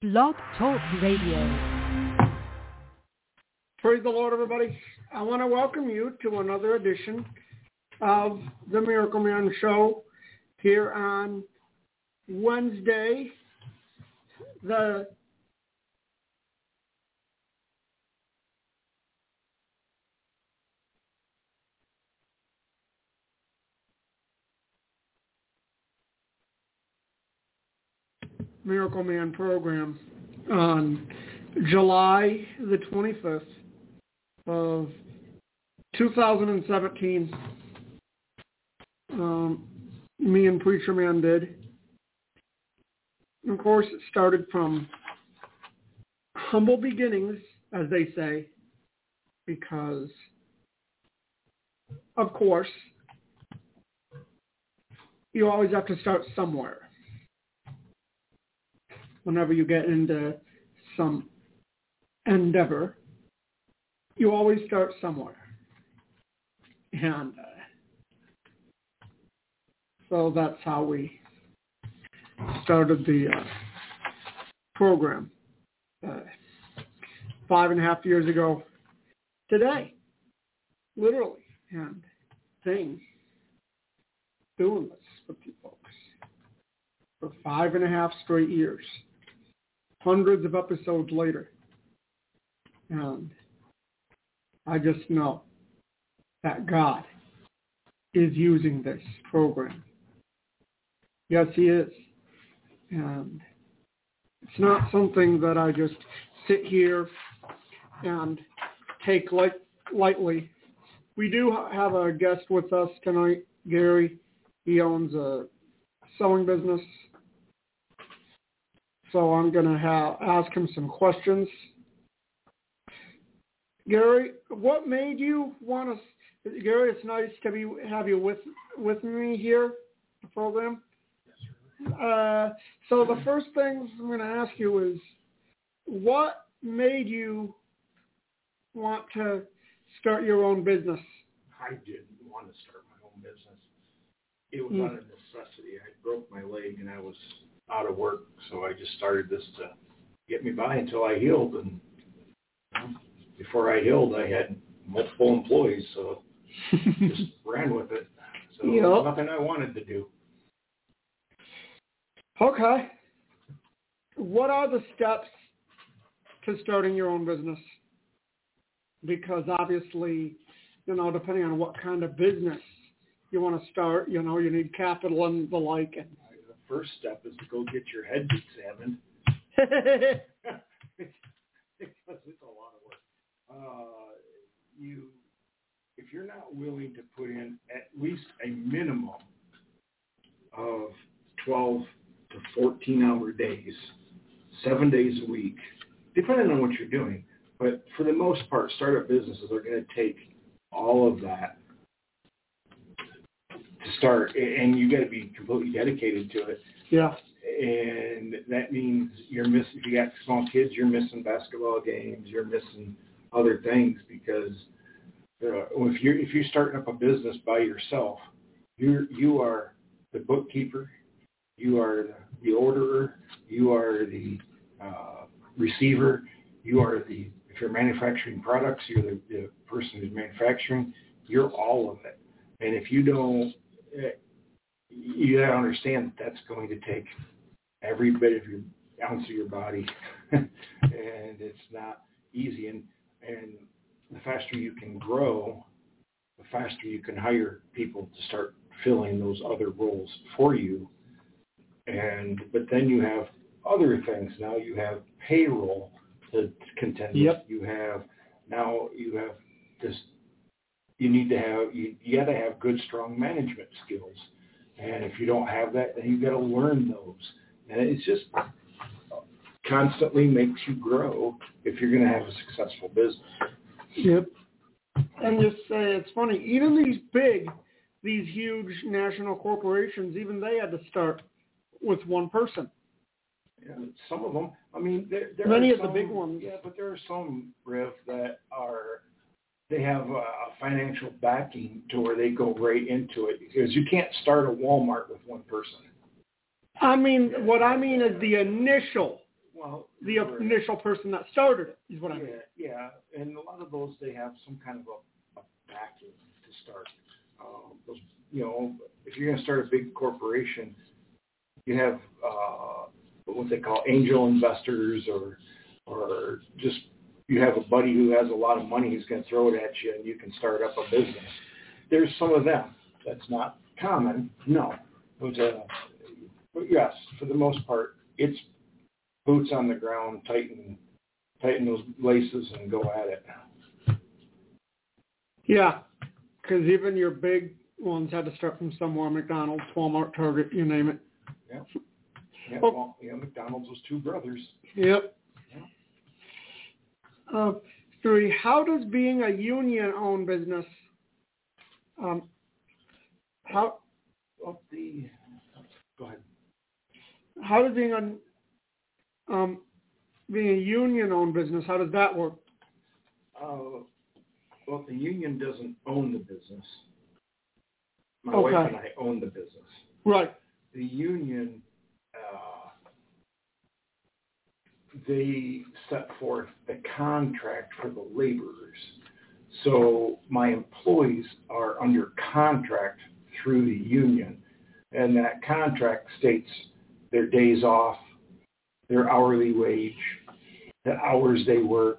Blog Talk Radio. Praise the Lord, everybody. I want to welcome you to another edition of the Miracle Man Show here on Wednesday, the Miracle Man program on July the 25th of 2017. Me and Preacher Man did. And of course, it started from humble beginnings, as they say, because, of course, you always have to start somewhere. Whenever you get into some endeavor, you always start somewhere. And so that's how we started the program 5.5 years ago today, literally, and doing this with you folks for 5.5 straight years. Hundreds of episodes later. And I just know that God is using this program. Yes, He is. And it's not something that I just sit here and take lightly. We do have a guest with us tonight, Gary. He owns a sewing business. So I'm going to ask him some questions. Gary, what made you want to... Gary, it's nice to have you with me here, the program. So the first thing I'm going to ask you is, what made you want to start your own business? I didn't want to start my own business. It was out of necessity. I broke my leg and I was out of work, so I just started this to get me by until I healed. And before I healed, I had multiple employees, so just ran with it. So it was nothing I wanted to do. Okay. What are the steps to starting your own business? Because obviously, depending on what kind of business you want to start, you need capital and the like. And the first step is to go get your head examined. Because it's a lot of work. If you're not willing to put in at least a minimum of 12 to 14-hour days, 7 days a week, depending on what you're doing. But for the most part, startup businesses are going to take all of that to start, and you got to be completely dedicated to it. Yeah. And that means you're missing, if you got small kids, you're missing basketball games, you're missing other things, because if you're starting up a business by yourself, you are the bookkeeper, you are the orderer, you are the receiver, you are if you're manufacturing products, you're the person who's manufacturing, you're all of it. And if you don't, you got to understand that's going to take every bit of your ounce of your body, and it's not easy. And the faster you can grow, the faster you can hire people to start filling those other roles for you. But then you have other things. Now you have payroll to contend with. You have this. You need to have, you got to have good, strong management skills. And if you don't have that, then you got to learn those. And it's just constantly makes you grow if you're going to have a successful business. Yep. And just say, it's funny, even these huge national corporations, even they had to start with one person. Yeah, some of them, I mean, there many are of the big ones. Yeah, but there are some, Riff, that they have a financial backing to where they go right into it, because you can't start a Walmart with one person. I mean, what I mean is the initial Well, the initial person that started it is what I mean. Yeah, and a lot of those, they have some kind of a backing to start. Those, if you're going to start a big corporation, you have what they call angel investors, or just you have a buddy who has a lot of money who's going to throw it at you, and you can start up a business. There's some of them. That's not common, no. But yes, for the most part, it's boots on the ground, tighten those laces and go at it. Yeah, because even your big ones had to start from somewhere, McDonald's, Walmart, Target, you name it. Yep. Yeah, well, McDonald's was two brothers. Yep. Yeah. 3, how does being a union-owned business, go ahead. How does being a union-owned business, how does that work? Well, the union doesn't own the business. My Okay. wife and I own the business. Right. The union, they set forth the contract for the laborers. So my employees are under contract through the union, and that contract states their days off, their hourly wage, the hours they work,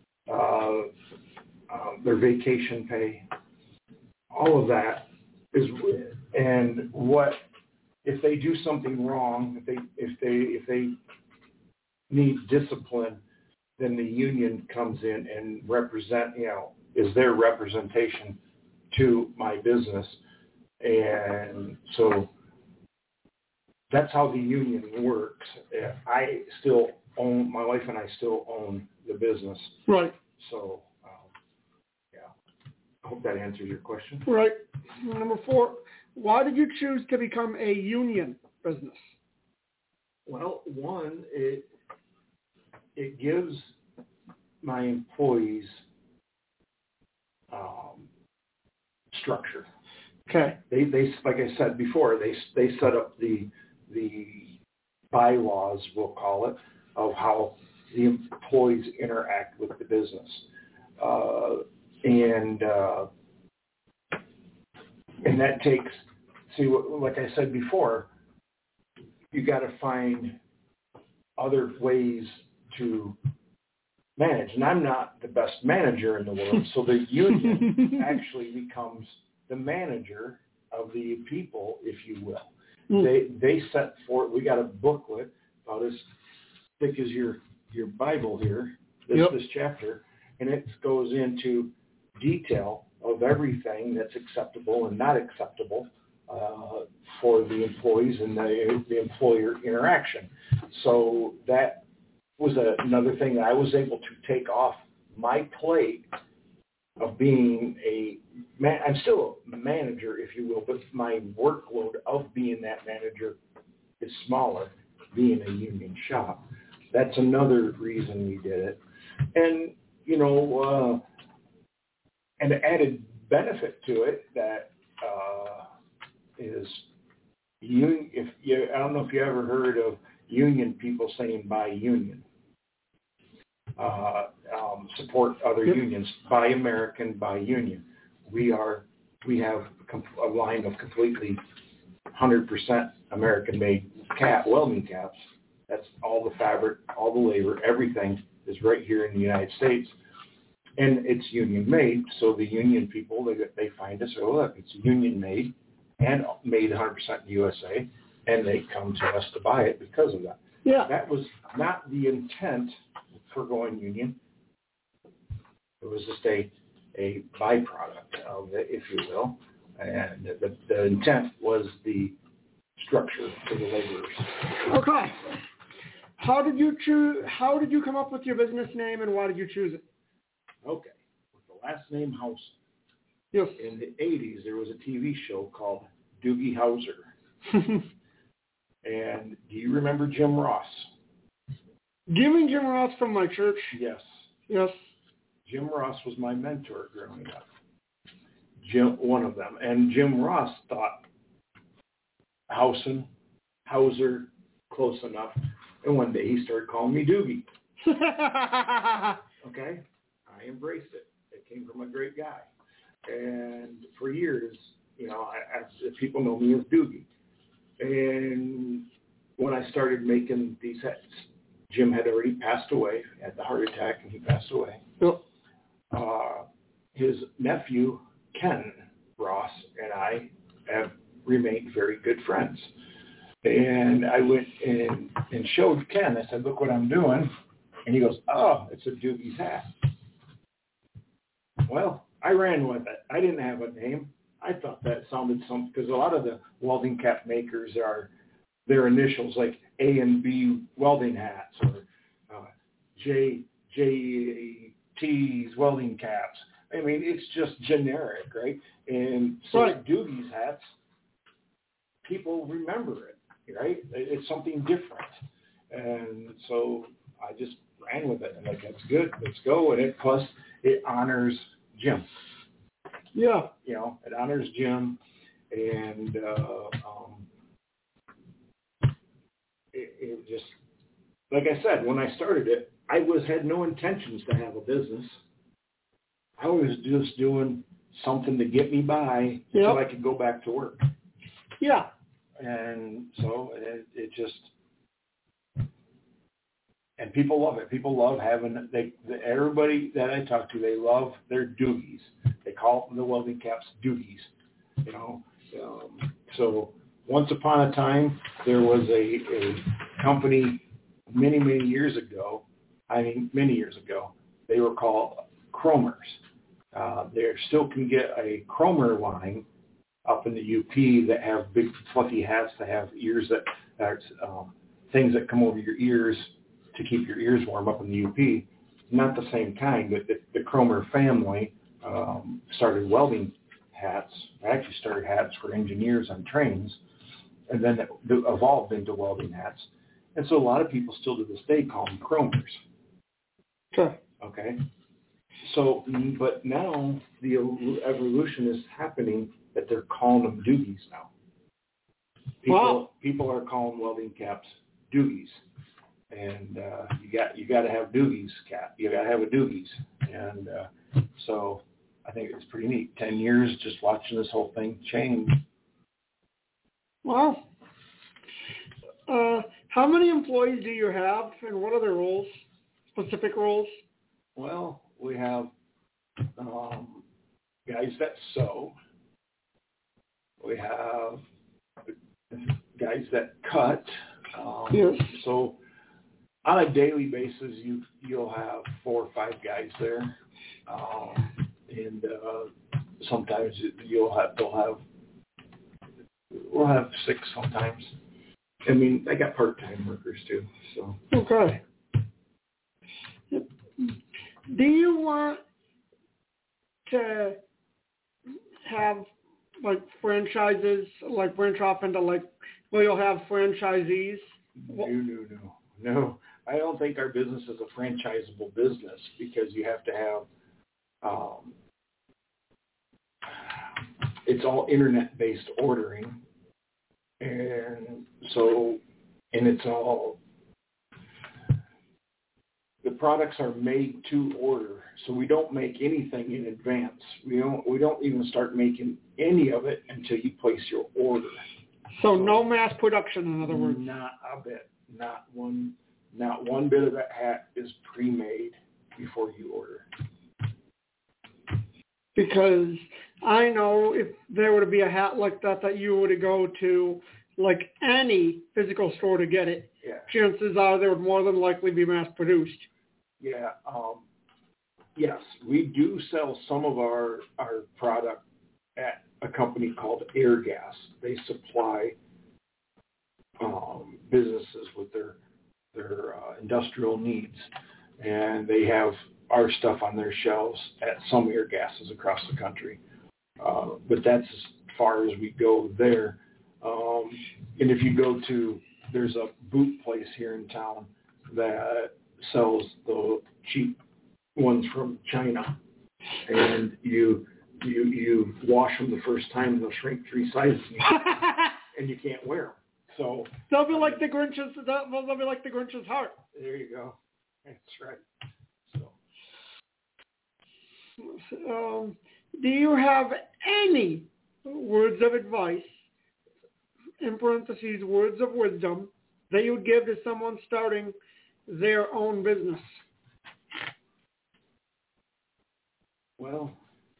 their vacation pay, all of that is, and what if they do something wrong, if they need discipline, then the union comes in and is their representation to my business. And so that's how the union works. My wife and I still own the business. Right. So, I hope that answers your question. Right. Number 4, why did you choose to become a union business? Well, one, it gives my employees structure. Okay. They like I said before, they set up the bylaws, we'll call it, of how the employees interact with the business. And that takes, like I said before, you got to find other ways to manage. And I'm not the best manager in the world, so the union actually becomes the manager of the people, if you will. They set forth, we got a booklet about as thick as your Bible here, this chapter, and it goes into detail of everything that's acceptable and not acceptable for the employees and the employer interaction. So that was another thing that I was able to take off my plate of being I'm still a manager, if you will, but my workload of being that manager is smaller, being a union shop. That's another reason we did it. And, an added benefit to it that is, I don't know if you ever heard of union people saying buy union. Support other unions, buy American, buy union. We have a line of completely 100% American-made welding caps. That's all the fabric, all the labor, everything is right here in the United States. And it's union-made, so the union people, they find us, look, it's union-made and made 100% in the USA, and they come to us to buy it because of that. Yeah. That was not the intent for going union. It was just a byproduct of it, if you will. And the intent was the structure for the laborers. Okay. How did you come up with your business name, and why did you choose it? Okay. With the last name House. Yes. In the 80s, there was a TV show called Doogie Howser. And do you remember Jim Ross? Do you mean Jim Ross from my church? Yes. Yes. Jim Ross was my mentor growing up. One of them. And Jim Ross thought Hauser, close enough. And one day he started calling me Doogie. Okay? I embraced it. It came from a great guy. And for years, people know me as Doogie. And when I started making these hats, Jim had already passed away, had the heart attack, and he passed away. Yep. His nephew, Ken Ross, and I have remained very good friends. And I went and showed Ken. I said, look what I'm doing. And he goes, oh, it's a Doogie's hat. Well, I ran with it. I didn't have a name. I thought that sounded something, because a lot of the welding cap makers are their initials, like A and B welding hats, or JT's welding caps. I mean, it's just generic, right? And so Doogie's hats, people remember it, right? It's something different. And so I just ran with it. And like, that's good. Let's go. And plus, it honors Jim. Yeah. It honors Jim. And it just, like I said, when I started it, I had no intentions to have a business. I was just doing something to get me by until I could go back to work. Yeah. And so it just, and people love it. People love having, everybody that I talk to, they love their Doogies. They call the welding caps Doogies, So once upon a time, there was a company many years ago. They were called Chromers. They still can get a Chromer line up in the UP that have big fluffy hats that have ears that things that come over your ears to keep your ears warm up in the UP. Not the same kind, but the Chromer family started welding hats. Actually started hats for engineers on trains, and then it evolved into welding hats. And so a lot of people still to this day call them Chromers. Sure. Okay. So, but now the evolution is happening that they're calling them Doogies now. People are calling welding caps Doogies, and you got to have Doogies cap. You got to have a Doogies, and so I think it's pretty neat. 10 years just watching this whole thing change. Wow. How many employees do you have, and what are their roles, specific roles? Well, we have guys that sew. We have guys that cut. Yes. So on a daily basis, you'll have 4 or 5 guys there, and sometimes we'll have 6 sometimes. I mean, I got part-time workers too. So okay. Do you want to have like franchises, like branch off into like, well, you'll have franchisees? No. I don't think our business is a franchisable business, because you have to have, it's all internet-based ordering. And so, and it's all, the products are made to order, so we don't make anything in advance. We don't even start making any of it until you place your order. So no mass production, in other words. Not a bit. Not one bit of that hat is pre-made before you order. Because I know if there were to be a hat like that you were to go to like any physical store to get it, chances are they would more than likely be mass produced. Yeah. Yes, we do sell some of our product at a company called Airgas. They supply businesses with their industrial needs, and they have our stuff on their shelves at some Airgases across the country. But that's as far as we go there. And if you go to, there's a boot place here in town that sells the cheap ones from China, and you wash them the first time, they'll shrink 3 sizes, and you can't wear them. So they'll be like the Grinch's. They'll be like the Grinch's heart. There you go. That's right. So, do you have any words of advice, in parentheses, words of wisdom, that you would give to someone starting their own business? Well,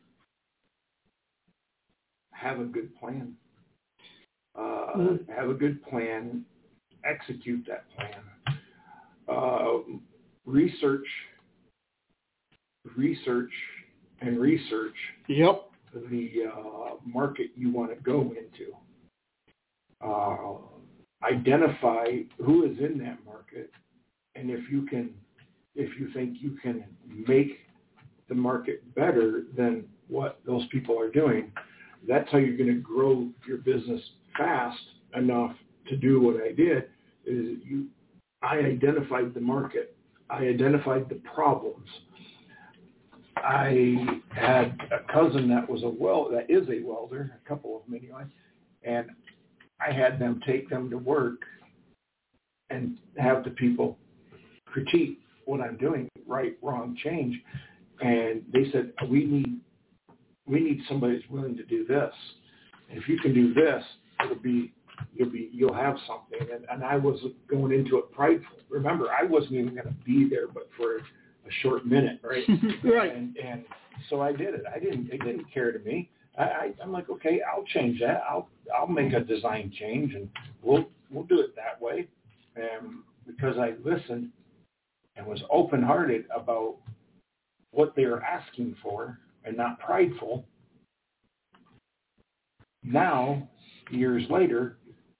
have a good plan. Have a good plan. Execute that plan. Research. Yep. The market you want to go into. Identify who is in that market, and if you think you can make the market better than what those people are doing, that's how you're going to grow your business fast enough to do what I did. I identified the market. I identified the problems. I had a cousin that is a welder, a couple of them anyway, and I had them take them to work and have the people critique what I'm doing, right, wrong, change. And they said, we need somebody that's willing to do this. And if you can do this, you'll have something. And I was going into it prideful. Remember, I wasn't even going to be there, but for a short minute, right? Right. And so I did it. It didn't care to me. I'm like, okay, I'll change that. I'll make a design change, and we'll do it that way. And because I listened and was open-hearted about what they were asking for and not prideful, now, years later,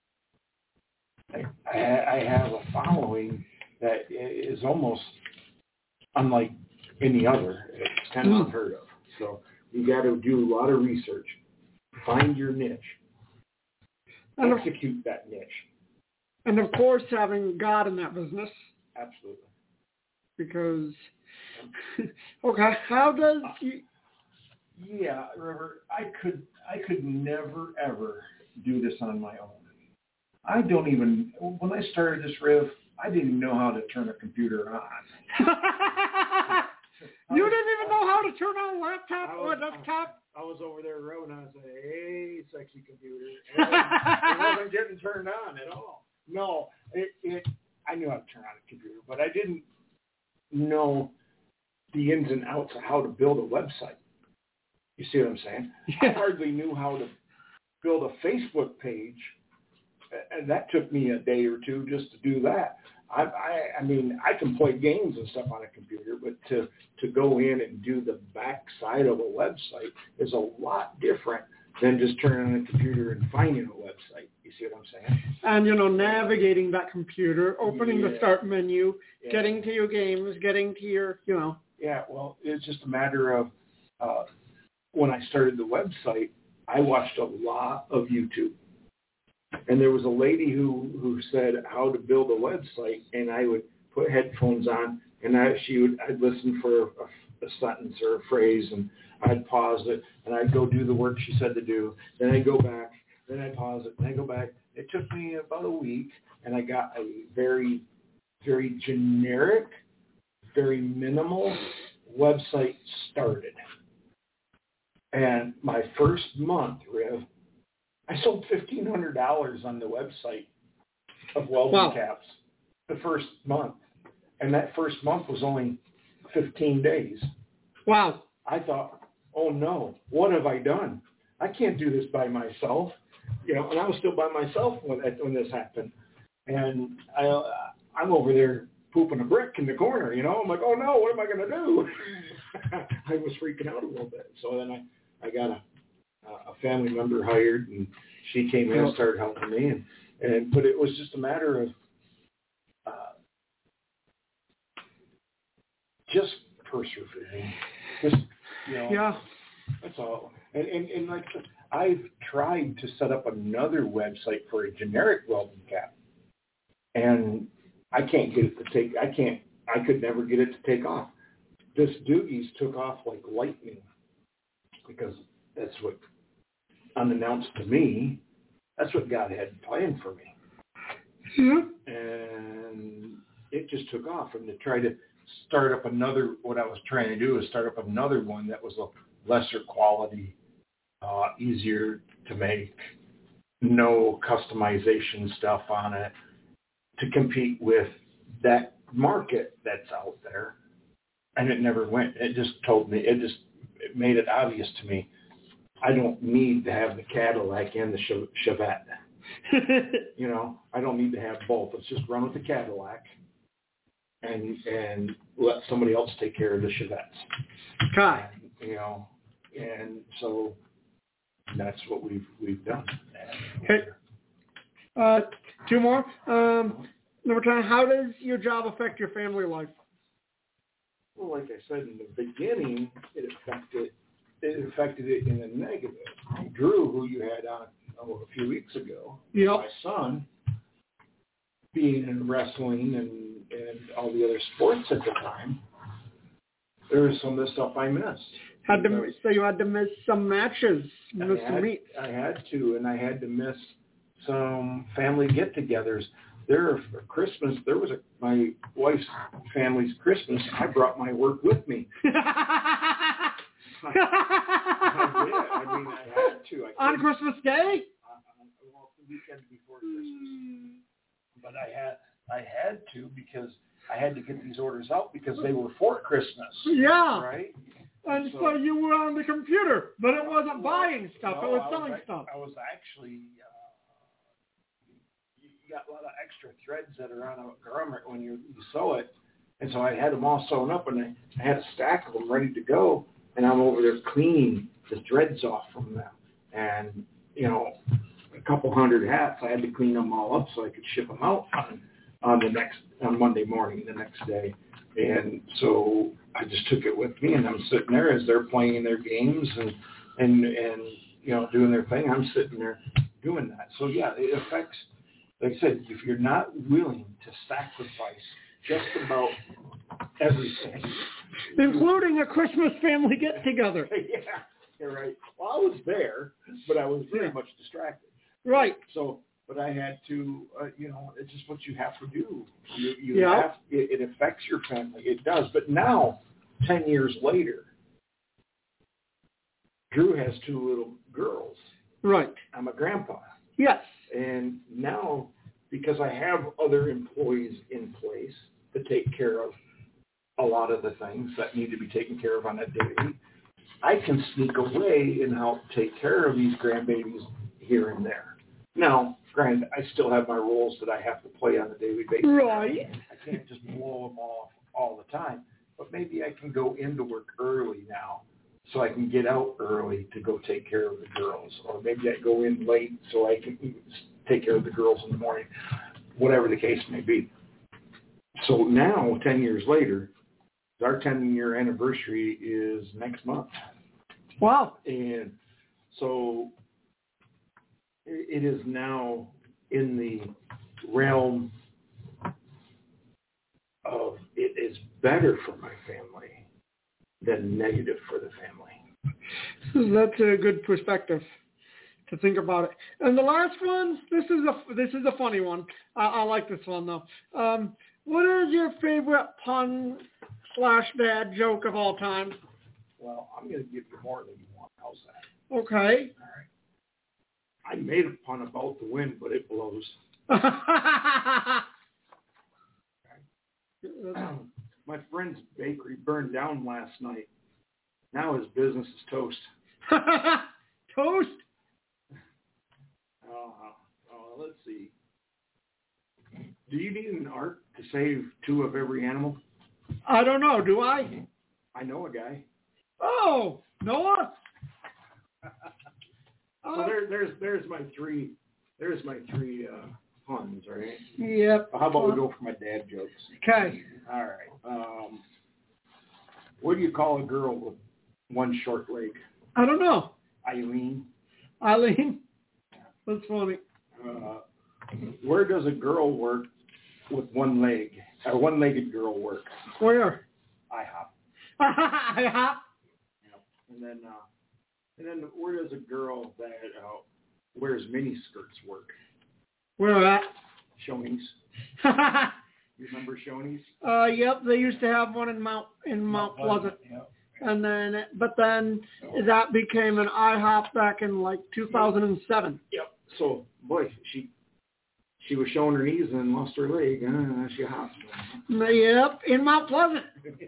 I have a following that is almost unlike any other. It's kind of unheard of. So you got to do a lot of research, find your niche, execute that niche. And of course, having God in that business. Absolutely. Because, okay, how does you... Yeah, River, I could never, ever do this on my own. I don't even, when I started this, Riv, I didn't even know how to turn a computer on. You didn't even know how to turn on a laptop or a desktop? I was over there, Roe, and I was like, hey, sexy computer. It wasn't getting turned on at all. No, I knew how to turn on a computer, but I didn't know the ins and outs of how to build a website. You see what I'm saying? Yeah. I hardly knew how to build a Facebook page, and that took me a day or two just to do that. I mean, I can play games and stuff on a computer, but to go in and do the back side of a website is a lot different than just turning on a computer and finding a website. You see what I'm saying? And, navigating that computer, opening the start menu, getting to your games, getting to your, Yeah, well, it's just a matter of when I started the website, I watched a lot of YouTube. And there was a lady who said how to build a website, and I would put headphones on, and I'd listen for a sentence or a phrase, and I'd pause it, and I'd go do the work she said to do. Then I'd go back, then I'd pause it, and I'd go back. It took me about a week, and I got a very, very generic, very minimal website started. And my first month, Riv, I sold $1,500 on the website of welding caps the first month. And that first month was only 15 days. Wow. I thought, oh no, what have I done? I can't do this by myself. And I was still by myself when this happened. And I'm over there pooping a brick in the corner, I'm like, oh no, what am I going to do? I was freaking out a little bit. So then I got a family member hired, and she came in and started helping me. But it was just a matter of just persevering. That's all. And like I've tried to set up another website for a generic welding cap, and I can't get it to take. I could never get it to take off. This Doogie's took off like lightning because that's what, unannounced to me, that's what God had planned for me. And it just took off. And to try to start up another, what I was trying to do is start up another one that was a lesser quality, easier to make, no customization stuff on it, to compete with that market that's out there. And it never went. It just it made it obvious to me, I don't need to have the Cadillac and the Chevette. You know, I don't need to have both. Let's just run with the Cadillac and let somebody else take care of the Chevettes. Okay. You know, and so that's what we've done. Okay. Two more. Number 10, how does your job affect your family life? Well, like I said in the beginning, it affected it in a negative. Drew, who you had on a few weeks ago, my son, being in wrestling and all the other sports at the time, there was some of the stuff I missed. So you had to miss some matches, some meets. I had to, and I had to miss some family get-togethers. For Christmas, there was my wife's family's Christmas. I brought my work with me. I did. I mean, I had to. On Christmas Day? Well, the weekend before Christmas. But I had to because I had to get these orders out because they were for Christmas. Yeah. Right? And so you were on the computer, but it wasn't buying stuff. No, it was selling stuff. I was actually... you got a lot of extra threads that are on a garment when you sew it. And so I had them all sewn up, and I had a stack of them ready to go, and I'm over there cleaning the threads off from them. And, you know, a couple hundred hats, I had to clean them all up so I could ship them out on Monday morning, the next day. And so I just took it with me, and I'm sitting there as they're playing their games and you know, doing their thing. I'm sitting there doing that. So, yeah, it affects... Like I said, if you're not willing to sacrifice just about everything. Including a Christmas family get-together. Yeah, you're right. Well, I was there, but I was very much distracted. Right. So, but I had to, you know, it's just what you have to do. It affects your family. It does. But now, 10 years later, Drew has 2 little girls. Right. I'm a grandpa. Yes. And now, because I have other employees in place to take care of a lot of the things that need to be taken care of on a daily, I can sneak away and help take care of these grandbabies here and there. Now, granted, I still have my roles that I have to play on a daily basis. Right. I can't just blow them off all the time. But maybe I can go into work early now so I can get out early to go take care of the girls. Or maybe I go in late so I can take care of the girls in the morning, whatever the case may be. So now, 10 years later, our 10-year anniversary is next month. Wow. And so it is now in the realm of it is better for my family than negative for the family. That's a good perspective to think about it. And the last one, this is a funny one. I like this one though. What is your favorite pun/dad joke of all time? Well, I'm going to give you more than you want. How's that? Okay. All right. I made a pun about the wind, but it blows. My friend's bakery burned down last night. Now his business is toast. Toast? Let's see. Do you need an ark to save 2 of every animal? I don't know. Do I? I know a guy. Oh, Noah. So there's my 3. There's my 3 puns, right? Yep. How about we go for my dad jokes? Okay. All right. What do you call a girl with one short leg? I don't know. Eileen. Eileen? That's funny. Where does a girl work with one leg? A one-legged girl work? Where? IHOP. IHOP? Yep. And then where does a girl that wears mini skirts work? Where at? Shoney's. You remember Shoney's? Yep, they used to have one in Mount Pleasant. Yep. And then, that became an IHOP back in like 2007. Yep. So, boy, she was showing her knees and lost her leg. She hospital. Yep, in Mount Pleasant.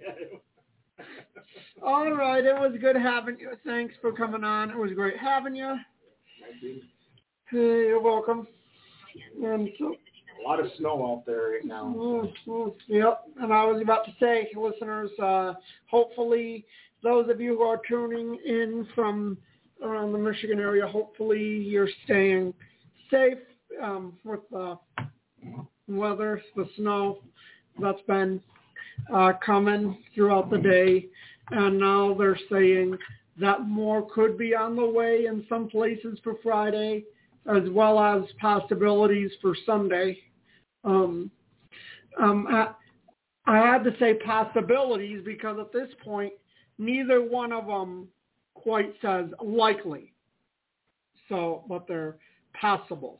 All right, it was good having you. Thanks for coming on. It was great having you. Hey, you're welcome. And so, a lot of snow out there right now. Yep, and I was about to say, listeners, hopefully those of you who are tuning in from around the Michigan area, hopefully you're staying safe with the weather, the snow that's been coming throughout the day. And now they're saying that more could be on the way in some places for Friday, as well as possibilities for Sunday. I had to say possibilities because at this point, neither one of them quite says likely. So, but they're possible.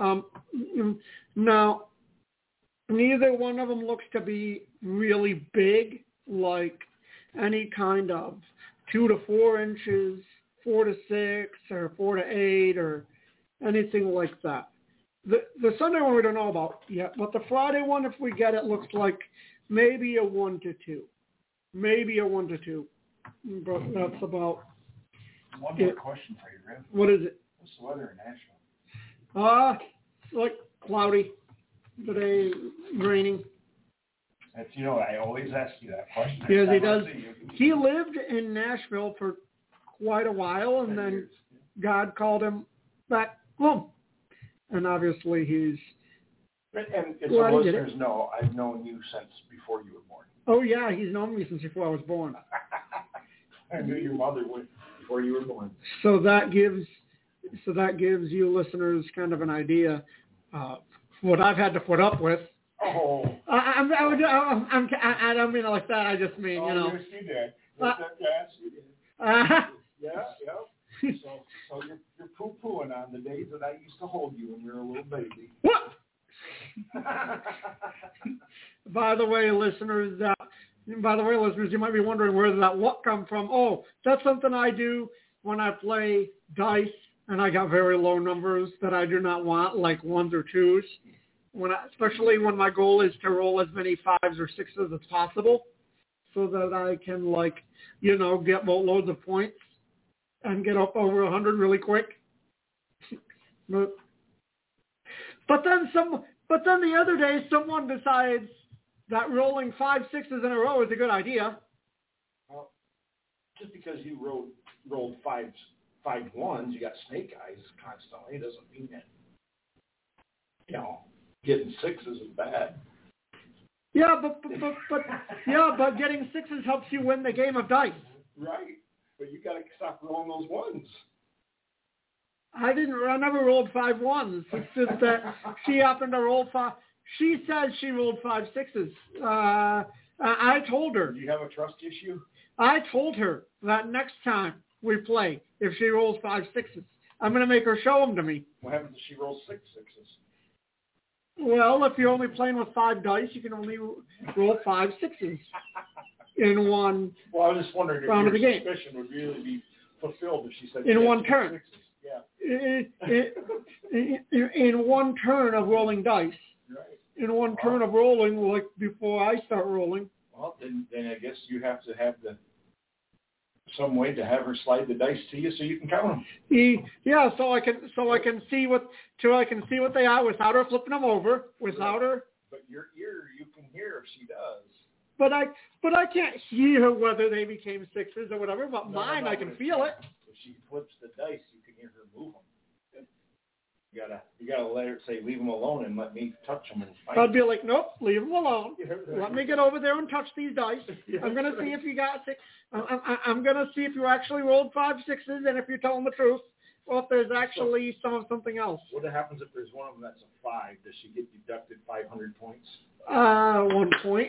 Now, neither one of them looks to be really big, like any kind of 2 to 4 inches, 4 to 6, or 4 to 8, or anything like that. The Sunday one we don't know about yet, but the Friday one, if we get it, looks like maybe a 1 to 2. Maybe a 1 to 2. But that's about One more question for you, Rick. What is it? What's the weather in Nashville? Like cloudy. Today, raining. That's, I always ask you that question. Yes, he does. He lived in Nashville for quite a while, and then years. God called him back home. And obviously he's... And so listeners know, I've known you since before you were born. Oh, yeah, he's known me since before I was born. I knew your mother before you were born. So that gives you listeners kind of an idea of what I've had to put up with. Oh. I don't mean it like that. I just mean, Yes, you did. Yes, you did. Yeah. So you're poo-pooing on the days that I used to hold you when you were a little baby. What? By the way, listeners, you might be wondering where did that what come from. Oh, that's something I do when I play dice, and I got very low numbers that I do not want, like 1s or 2s. Especially when my goal is to roll as many 5s or 6s as possible, so that I can, get loads of points and get up over 100 really quick. But then the other day, someone decides that rolling 5 6s in a row is a good idea. Well, just because you rolled 5 1s, you got snake eyes constantly, doesn't mean that, getting 6s is bad. Yeah, but getting 6s helps you win the game of dice. Right, but you got to stop rolling those 1s. I never rolled 5 1s. It's just that she happened to roll 5. She says she rolled 5 6s. I told her. Do you have a trust issue? I told her that next time we play, if she rolls 5 6s, I'm going to make her show them to me. What happens if she rolls 6 6s? Well, if you're only playing with 5 dice, you can only roll 5 6s in one Well, I was just wondering if round of the game. Your suspicion would really be fulfilled if she said in one turn. 6s. Yeah. In one turn of rolling dice. Right. In one turn of rolling, like before I start rolling. Well, then I guess you have to have some way to have her slide the dice to you so you can count them. Yeah, so I can see what they are without her flipping them over, without her. But your ear, you can hear if she does. But I can't hear whether they became 6s or whatever. But mine, I can feel it. If she flips the dice, you can hear her move them. You gotta let her say, leave them alone and let me touch them and fight. I'd be like, nope, leave them alone. Let me get over there and touch these dice. I'm gonna see if you got 6. I'm gonna see if you actually rolled 5 6s and if you're telling the truth, or if there's actually something else. What happens if there's one of them that's a 5? Does she get deducted 500 points? 1 point.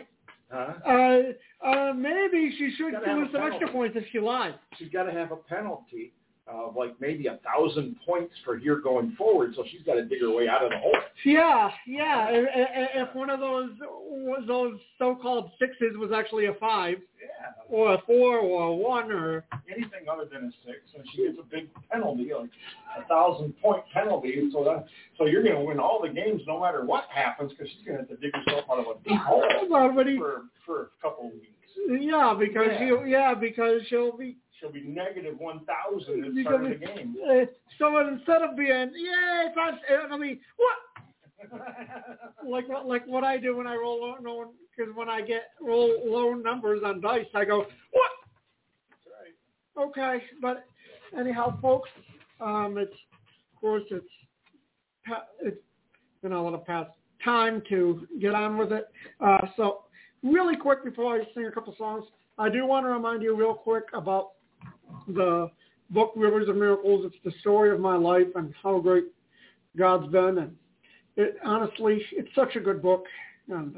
Huh? Maybe she should lose some extra points if she lies. She's got to have a penalty like maybe 1,000 points for here going forward, so she's got to dig her way out of the hole. Yeah. If one of those so-called sixes was actually a 5, or a 4, or a 1, or anything other than a 6, and she gets a big penalty, like 1,000-point penalty. So you're going to win all the games no matter what happens, because she's going to have to dig herself out of a deep hole for a couple of weeks. Yeah, because she'll be negative 1,000 at the start of the game. So instead of being, what? like what I do when I roll low, because when I roll low numbers on dice, I go, what? That's right. Okay, but anyhow, folks, it's a little past time to get on with it. So really quick before I sing a couple songs, I do want to remind you real quick about the book Rivers of Miracles. It's the story of my life and how great God's been, and honestly, it's such a good book, and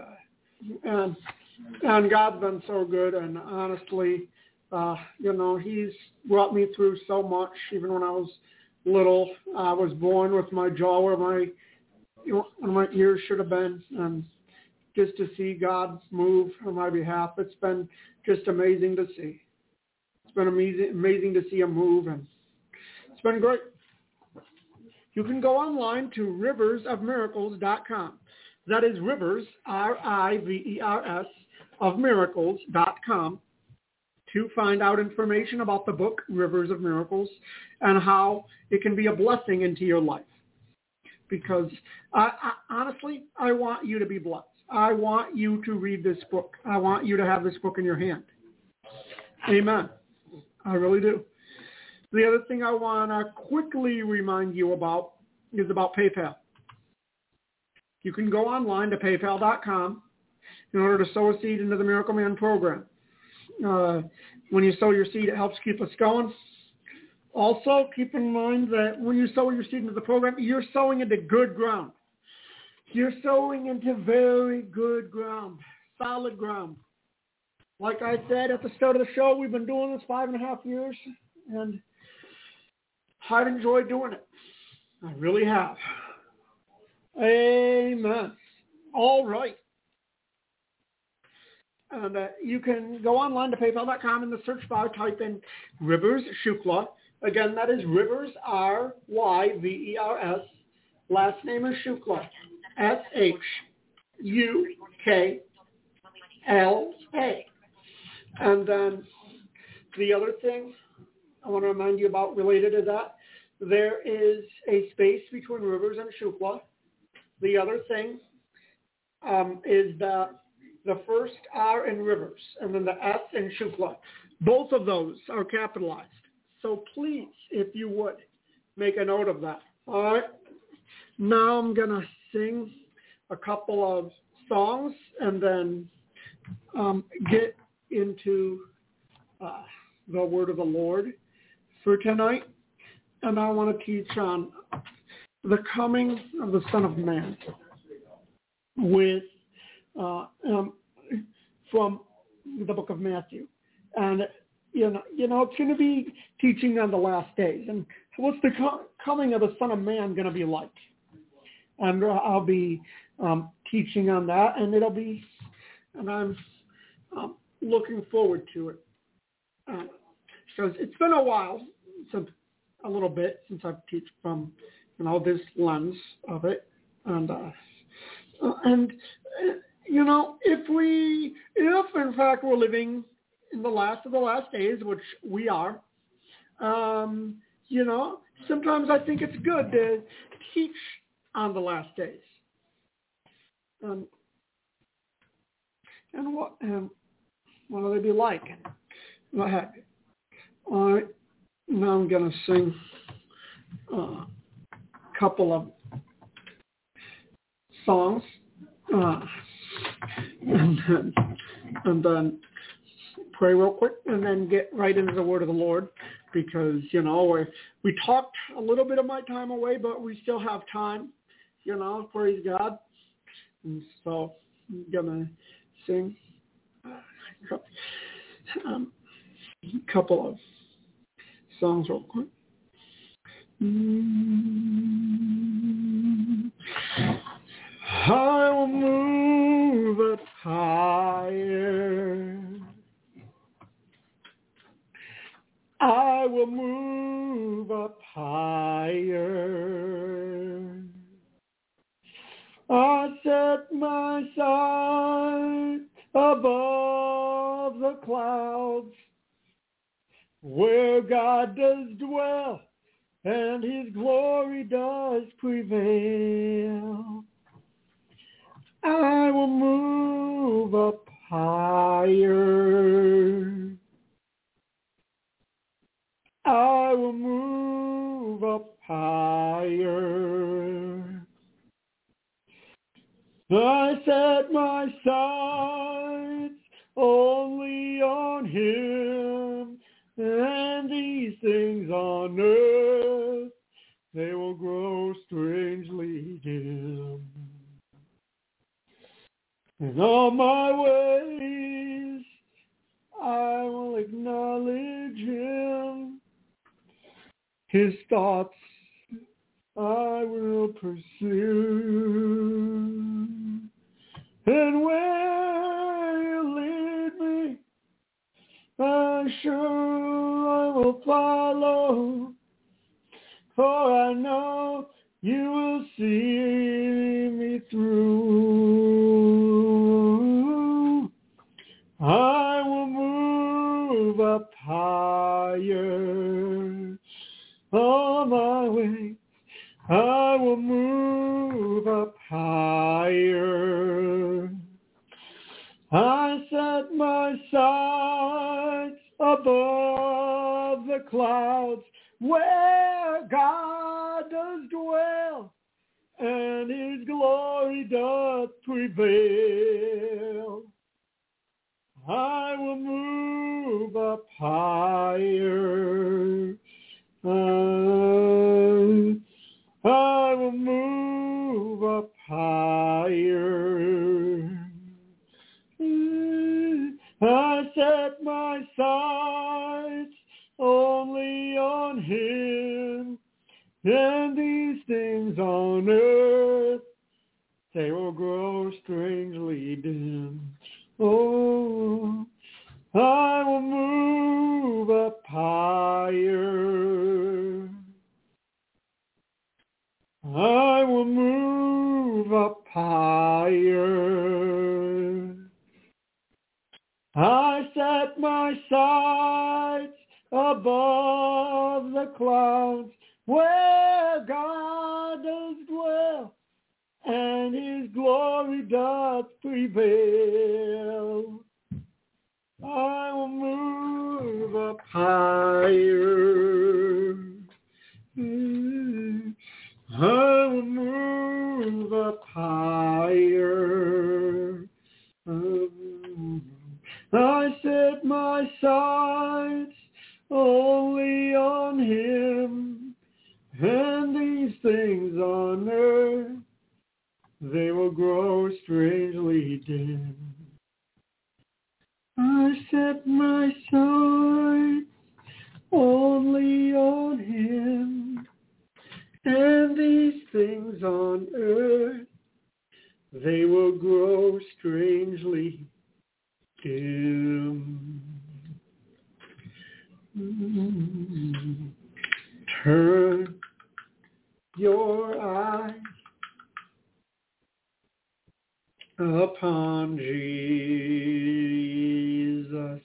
God's been so good, and honestly, He's brought me through so much. Even when I was little, I was born with my jaw where my ears should have been, and just to see God move on my behalf, it's been just amazing to see. It's been amazing to see Him move, and it's been great. You can go online to riversofmiracles.com. That is Rivers, R-I-V-E-R-S, of miracles.com, to find out information about the book Rivers of Miracles and how it can be a blessing into your life. Because honestly, I want you to be blessed. I want you to read this book. I want you to have this book in your hand. Amen. I really do. The other thing I want to quickly remind you about is about PayPal. You can go online to paypal.com in order to sow a seed into the Miracle Man program. When you sow your seed, it helps keep us going. Also, keep in mind that when you sow your seed into the program, you're sowing into good ground. You're sowing into very good ground, solid ground. Like I said at the start of the show, we've been doing this 5.5 years, and I've enjoyed doing it. I really have. Amen. All right. And you can go online to paypal.com in the search bar, type in Rivers Shukla. Again, that is Rivers, R-Y-V-E-R-S. Last name is Shukla, S-H-U-K-L-A. And then the other thing I want to remind you about related to that, there is a space between Rivers and Shukla. The other thing is that the first R in Rivers and then the S in Shukla, both of those are capitalized. So please, if you would, make a note of that. All right. Now I'm going to sing a couple of songs and then get into the word of the Lord for tonight. And I want to teach on the coming of the Son of Man with from the book of Matthew. And, it's going to be teaching on the last days. And what's the coming of the Son of Man going to be like? And I'll be teaching on that, and I'm looking forward to it. Because it's been a while, a little bit, since I've taught from, this lens of it. And if in fact we're living in the last of the last days, which we are, sometimes I think it's good to teach on the last days. And what will they be like? What have you? All right, now I'm going to sing a couple of songs, and then pray real quick, and then get right into the word of the Lord, because, we talked a little bit of my time away, but we still have time, praise God. And so I'm going to sing a couple of songs real quick. I will move up higher. I will move up higher. I set my sight above the clouds, where God does dwell and his glory does prevail. I will move up higher. I will move up higher. I set my sights only on him, and these things on earth, they will grow strangely dim. In all my ways, I will acknowledge him. His thoughts I will pursue. And where you lead me, I'm sure I will follow. For I know you will see me through. I will move up higher on my way. I will move up higher. I set my sights above the clouds, where God does dwell and his glory doth prevail. I will move up higher. I will move up higher. I set my sights only on him, and these things on earth, they will grow strangely dim. Oh, I will move up higher. I will move up higher. I set my sights above the clouds, where God does dwell and his glory doth prevail. I will move up higher. I will move up higher. I set my sights only on him, and these things on earth, they will grow strangely dim. I set my sights only on him, and these things on earth, they will grow strangely dim. Turn your eyes upon Jesus.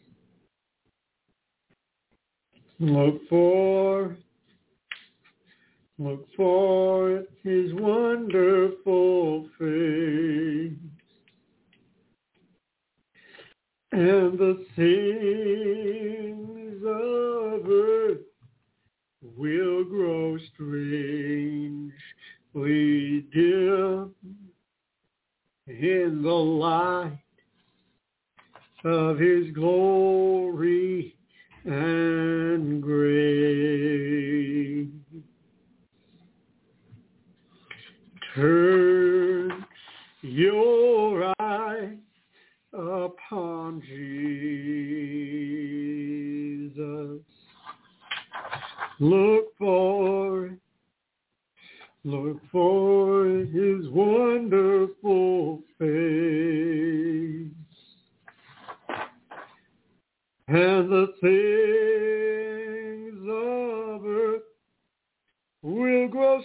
Look for his wonderful face, and the things of earth will grow strangely dim in the light of his glory and grace. Turn your eyes upon Jesus. Look for and the things of earth will grow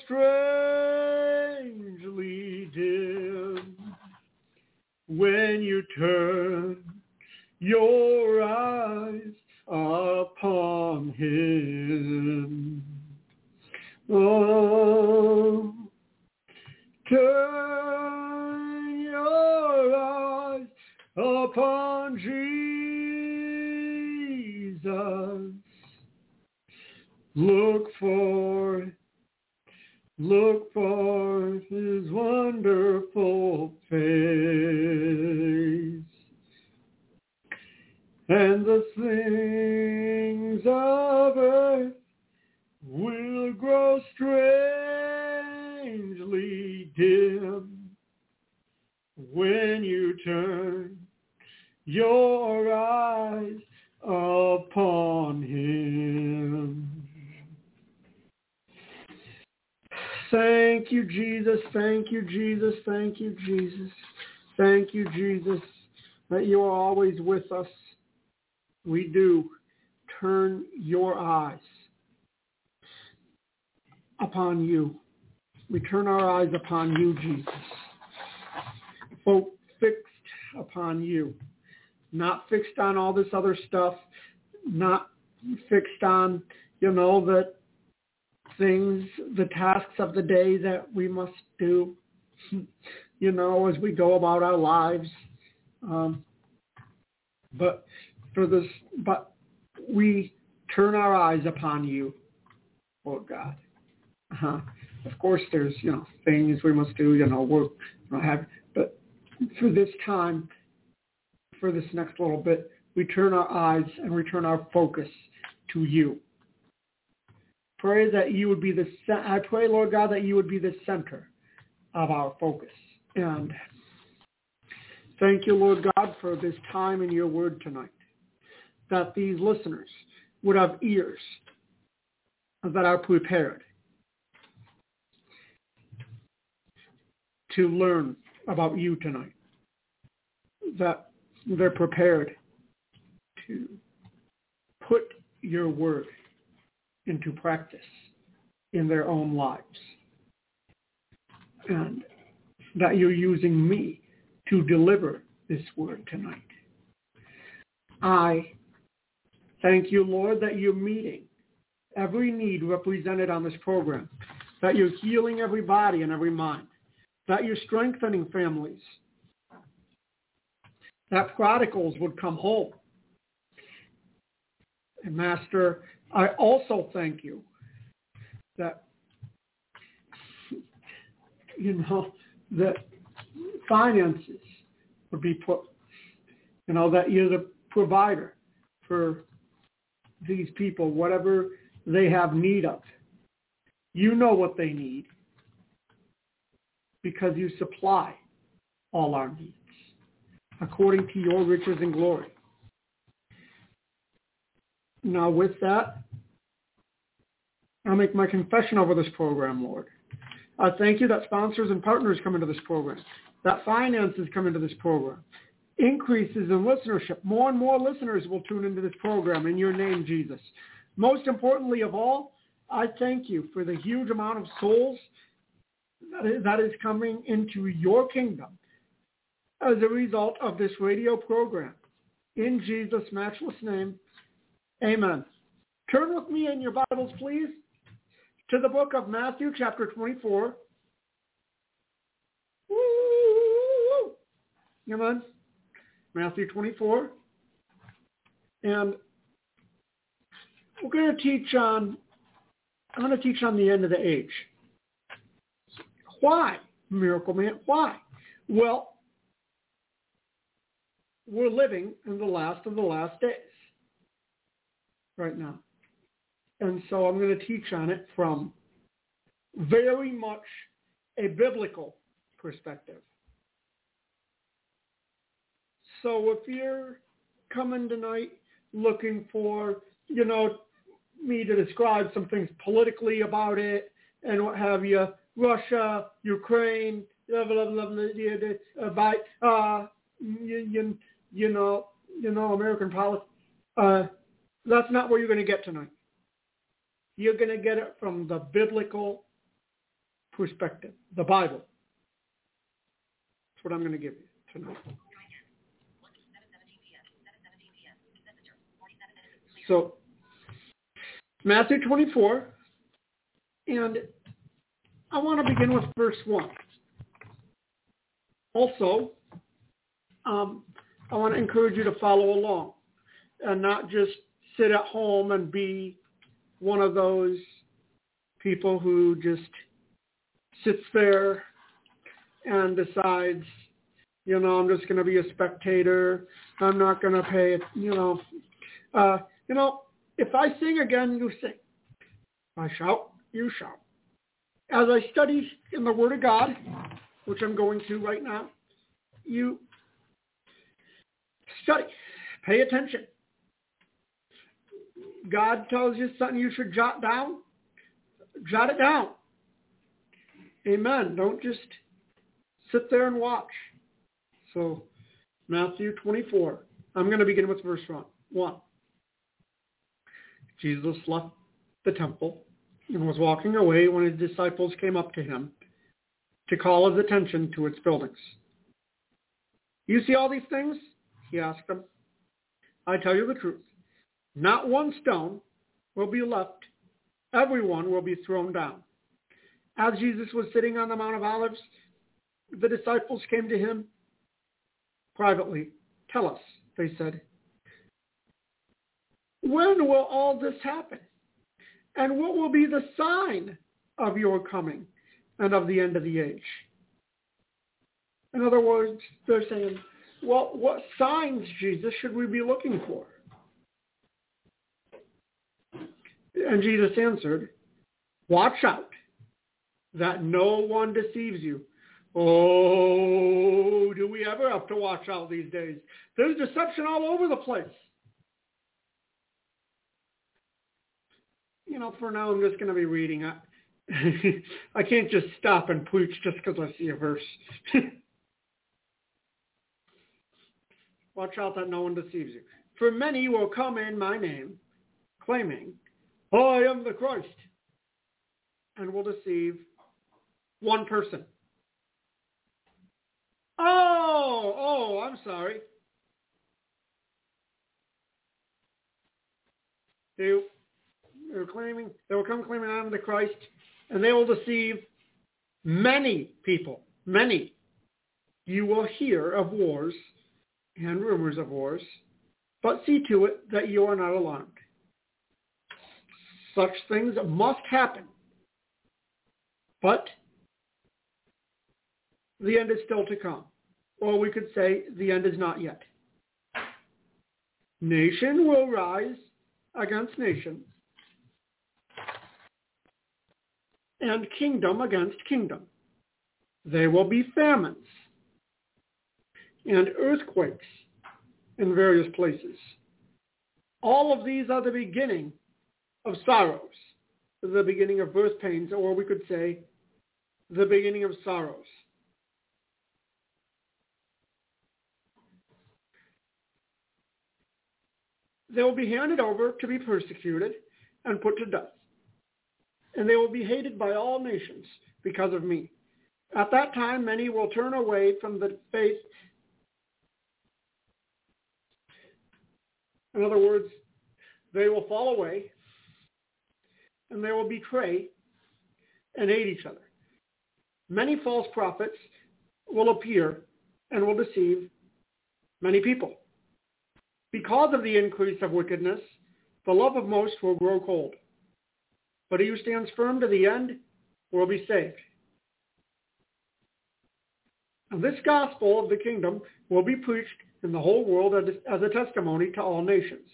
strangely dim when you turn your eyes upon him. Oh, turn your eyes upon Jesus. Look for his wonderful face, and the things of earth will grow strangely dim when you turn your eyes upon him. Thank you, Jesus. Thank you, Jesus. Thank you, Jesus. Thank you, Jesus, that you are always with us. We do turn your eyes upon you. We turn our eyes upon you, Jesus. Fixed upon you. Not fixed on all this other stuff. Not fixed on, the things, the tasks of the day that we must do, as we go about our lives. But we turn our eyes upon you, Lord God. Of course, there's, things we must do, work, but for this time, for this next little bit, we turn our eyes and we turn our focus to you. Pray that you would be I pray, Lord God, that you would be the center of our focus. And thank you, Lord God, for this time in your word tonight, that these listeners would have ears that are prepared to learn about you tonight, that they're prepared to put your word into practice in their own lives, and that you're using me to deliver this word tonight. I thank you, Lord, that you're meeting every need represented on this program, that you're healing every body and every mind, that you're strengthening families, that prodigals would come home. And Master, I also thank you that, that finances would be put, that you're the provider for these people, whatever they have need of. You know what they need because you supply all our needs according to your riches and glory. Now with that, I'll make my confession over this program, Lord. I thank you that sponsors and partners come into this program, that finances come into this program, increases in listenership. More and more listeners will tune into this program in your name, Jesus. Most importantly of all, I thank you for the huge amount of souls that is coming into your kingdom as a result of this radio program. In Jesus' matchless name, amen. Turn with me in your Bibles, please, to the book of Matthew, chapter 24. Woo! Amen. Matthew 24. And I'm going to teach on the end of the age. Why, Miracle Man? Why? Well, we're living in the last of the last days right now. And so I'm going to teach on it from very much a biblical perspective. So if you're coming tonight looking for, me to describe some things politically about it and what have you, Russia, Ukraine, blah, blah, blah, blah, American politics, That's not where you're going to get tonight. You're going to get it from the biblical perspective, the Bible. That's what I'm going to give you tonight. So, Matthew 24, and I want to begin with verse 1. Also, I want to encourage you to follow along and not just sit at home and be one of those people who just sits there and decides, I'm just going to be a spectator. I'm not going to pay it, if I sing again, you sing. If I shout, you shout. As I study in the Word of God, which I'm going to right now, you study. Pay attention. God tells you something you should jot down. Jot it down. Amen. Don't just sit there and watch. So, Matthew 24. I'm going to begin with verse 1. Jesus left the temple and was walking away when his disciples came up to him to call his attention to its buildings. You see all these things? He asked them. I tell you the truth. Not one stone will be left. Everyone will be thrown down. As Jesus was sitting on the Mount of Olives, the disciples came to him privately. Tell us, they said, when will all this happen? And what will be the sign of your coming and of the end of the age? In other words, they're saying, well, what signs, Jesus, should we be looking for? And Jesus answered, watch out that no one deceives you. Oh, do we ever have to watch out these days? There's deception all over the place. For now, I'm just going to be reading. I can't just stop and preach just because I see a verse. Watch out that no one deceives you. For many will come in my name, claiming, I am the Christ, and will deceive one person. I'm sorry. They will come claiming I am the Christ, and they will deceive many people. Many. You will hear of wars and rumors of wars, but see to it that you are not alarmed. Such things must happen, but the end is still to come. Or we could say the end is not yet. Nation will rise against nation, and kingdom against kingdom. There will be famines and earthquakes in various places. All of these are the beginning of sorrows, the beginning of birth pains, or we could say the beginning of sorrows. They will be handed over to be persecuted and put to death. And they will be hated by all nations because of me. At that time, many will turn away from the faith. In other words, they will fall away, and they will betray and hate each other. Many false prophets will appear and will deceive many people. Because of the increase of wickedness, the love of most will grow cold. But he who stands firm to the end will be saved. And this gospel of the kingdom will be preached in the whole world as a testimony to all nations.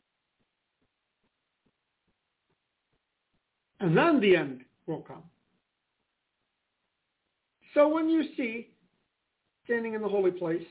And then the end will come. So when you see, standing in the holy place,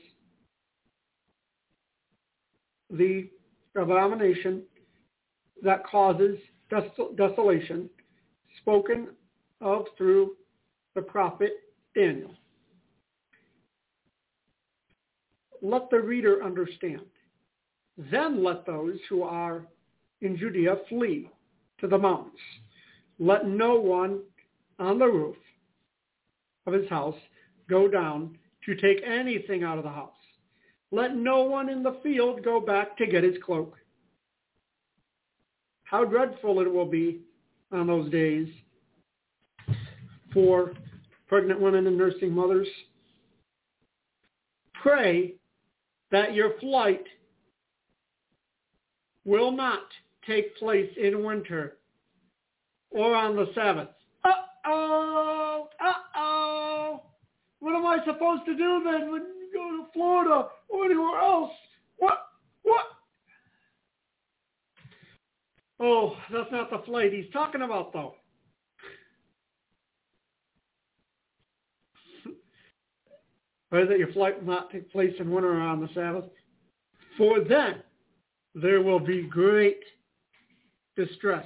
the abomination that causes desolation, spoken of through the prophet Daniel, let the reader understand Then let those who are in Judea flee to the mountains. Let no one on the roof of his house go down to take anything out of the house. Let no one in the field go back to get his cloak. How dreadful it will be on those days for pregnant women and nursing mothers. Pray that your flight will not take place in winter or on the Sabbath. Uh-oh. What am I supposed to do then when you go to Florida or anywhere else? What? Oh, that's not the flight he's talking about, though. Pray that your flight will not take place in winter or on the Sabbath. For then there will be great distress,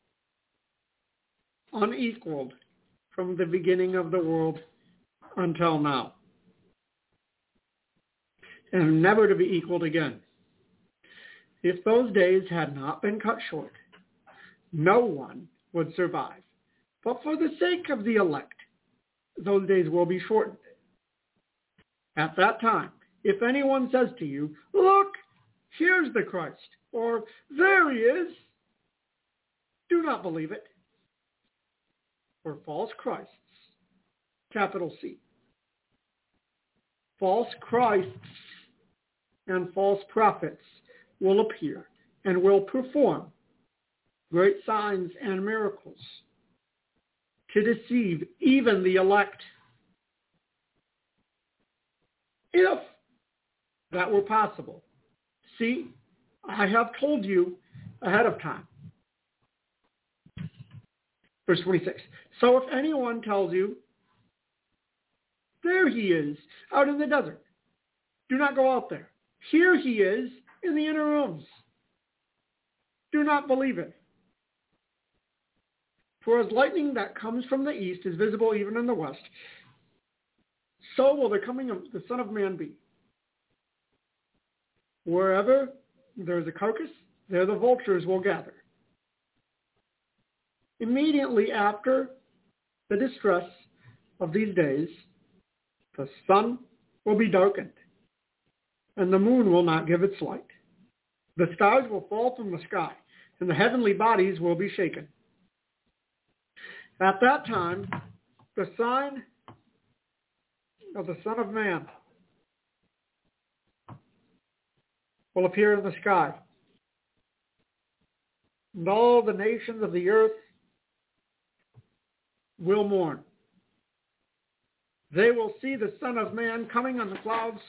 unequaled from the beginning of the world until now, and never to be equaled again. If those days had not been cut short, no one would survive. But for the sake of the elect, those days will be shortened. At that time, if anyone says to you, "Look, here's the Christ," or "There he is," do not believe it. For false Christs, capital C, false Christs and false prophets will appear and will perform great signs and miracles to deceive even the elect. If that were possible. See, I have told you ahead of time. Verse 26. So if anyone tells you, "There he is, out in the desert," do not go out there. "Here he is, in the inner rooms," do not believe it. For as lightning that comes from the east is visible even in the west, so will the coming of the Son of Man be. Wherever there is a carcass, there the vultures will gather. Immediately after the distress of these days, the sun will be darkened, and the moon will not give its light. The stars will fall from the sky, and the heavenly bodies will be shaken. At that time, the sign of the Son of Man will appear in the sky, and all the nations of the earth will mourn. They will see the Son of Man coming on the clouds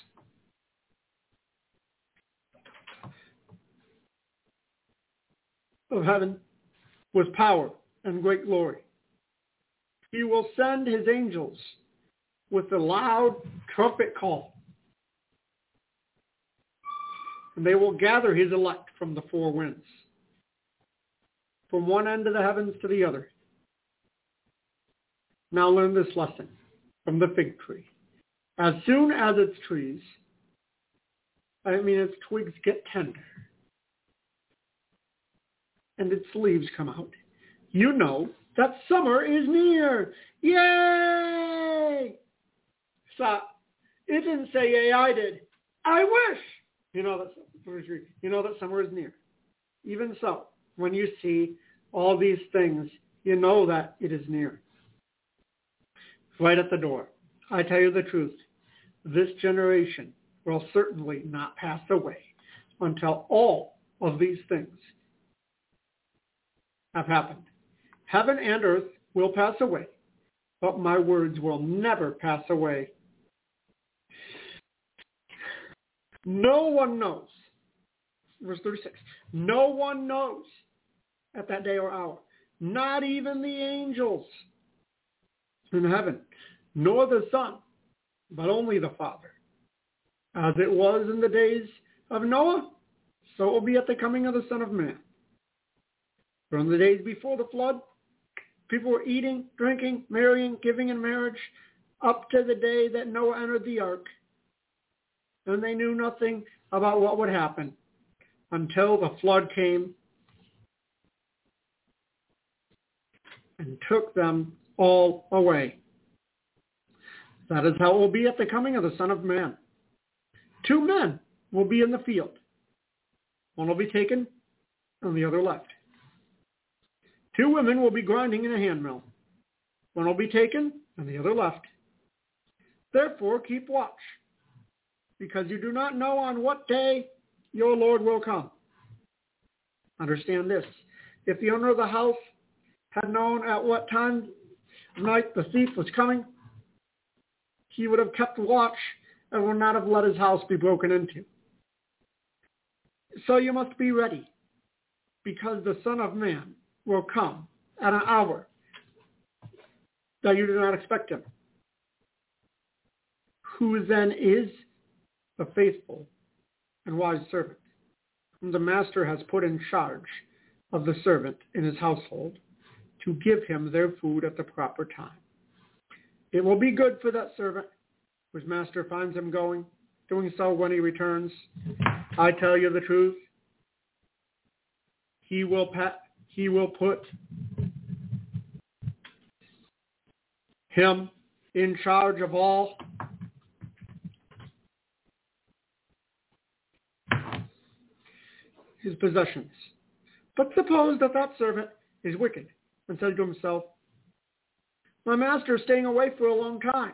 of heaven with power and great glory. He will send his angels with a loud trumpet call, and they will gather his elect from the four winds, from one end of the heavens to the other. Now learn this lesson from the fig tree. As soon as its twigs get tender and its leaves come out, you know that summer is near. Yay! Stop. It didn't say yay, I did. I wish. You know that summer is near. Even so, when you see all these things, you know that it is near. Right at the door. I tell you the truth. This generation will certainly not pass away until all of these things have happened. Heaven and earth will pass away, but my words will never pass away. No one knows. Verse 36. No one knows at that day or hour, not even the angels in heaven, nor the Son, but only the Father. As it was in the days of Noah, so it will be at the coming of the Son of Man. For in the days before the flood, people were eating, drinking, marrying, giving in marriage, up to the day that Noah entered the ark. And they knew nothing about what would happen until the flood came and took them all away. That is how it will be at the coming of the Son of Man. 2 men will be in the field. One will be taken and the other left. 2 women will be grinding in a handmill. One will be taken and the other left. Therefore, keep watch, because you do not know on what day your Lord will come. Understand this. If the owner of the house had known at what time of night the thief was coming, he would have kept watch and would not have let his house be broken into. So you must be ready, because the Son of Man will come at an hour that you do not expect him. Who then is the faithful and wise servant, whom the master has put in charge of the servant in his household to give him their food at the proper time? It will be good for that servant whose master finds him doing so when he returns. I tell you the truth, he will put him in charge of all his possessions. But suppose that servant is wicked and says to himself, my master is staying away for a long time.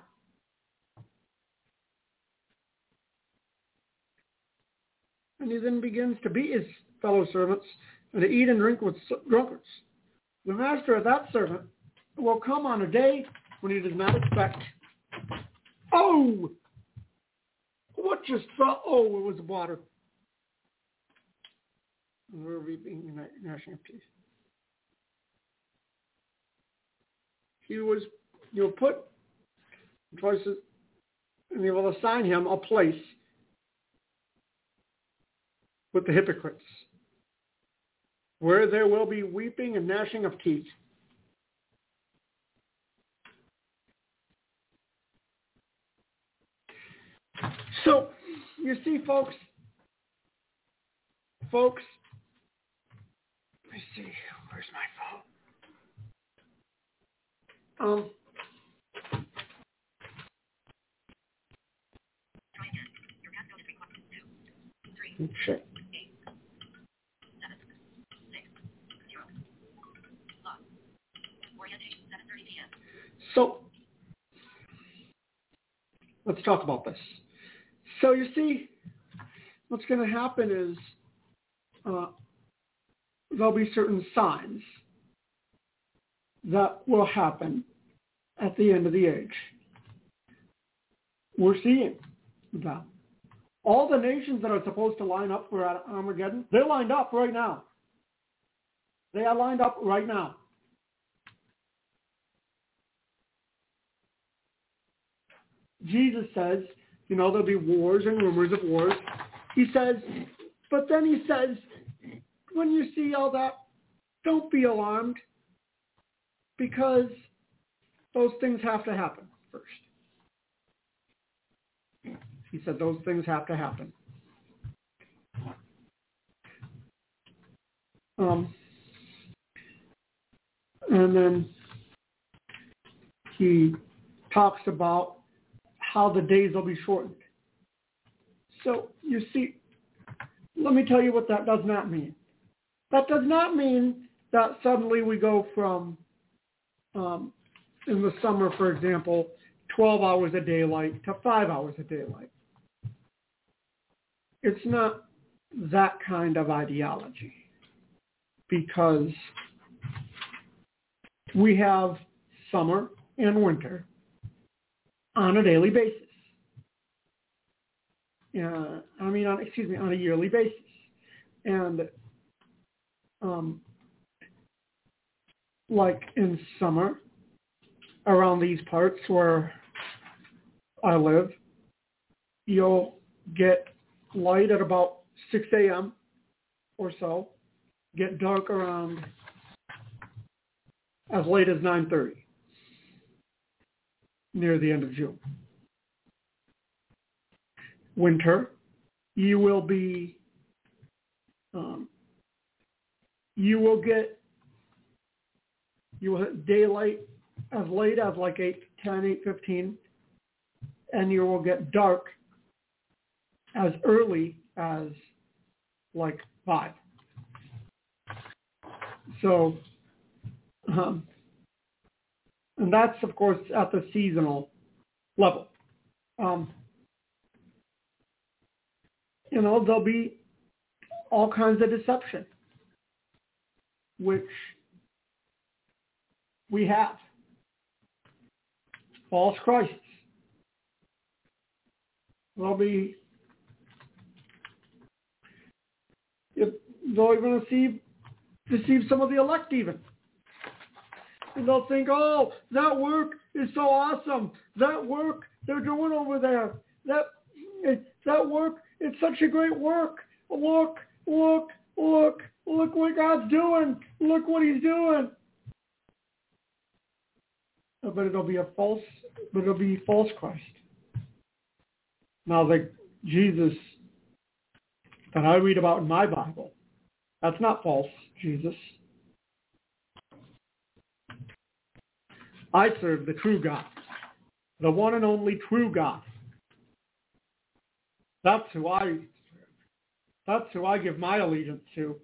And he then begins to beat his fellow servants and to eat and drink with drunkards. The master of that servant will come on a day when he does not expect. Oh! What just fell? Oh, it was water. We're reaping and gnashing of teeth. You'll put choices, and you will assign him a place with the hypocrites, where there will be weeping and gnashing of teeth. So, you see, folks, let me see, where's my phone? Check. So, let's talk about this. So you see, what's going to happen is there'll be certain signs that will happen at the end of the age. We're seeing that. All the nations that are supposed to line up for Armageddon, they're lined up right now. They are lined up right now. Jesus says, there'll be wars and rumors of wars. He says, but then he says, when you see all that, don't be alarmed, because those things have to happen first. He said those things have to happen. And then he talks about how the days will be shortened. So, you see, let me tell you what that does not mean. That does not mean that suddenly we go from, in the summer, for example, 12 hours of daylight to 5 hours of daylight. It's not that kind of ideology, because we have summer and winter on a daily basis. On a yearly basis. And like in summer, around these parts where I live, you'll get light at about 6 a.m. or so, get dark around as late as 9:30, near the end of June. Winter, you will be You will hit daylight as late as like 8:10, 8:15, and you will get dark as early as like 5. So, and that's, of course, at the seasonal level. There'll be all kinds of deception, which we have. False Christs. They'll even deceive some of the elect even. And they'll think, oh, that work is so awesome. That work they're doing over there. That work, it's such a great work. Look what God's doing. Look what he's doing. But it'll be false Christ. Now, the Jesus that I read about in my Bible, that's not false Jesus. I serve the true God, the one and only true God. That's who I give my allegiance to.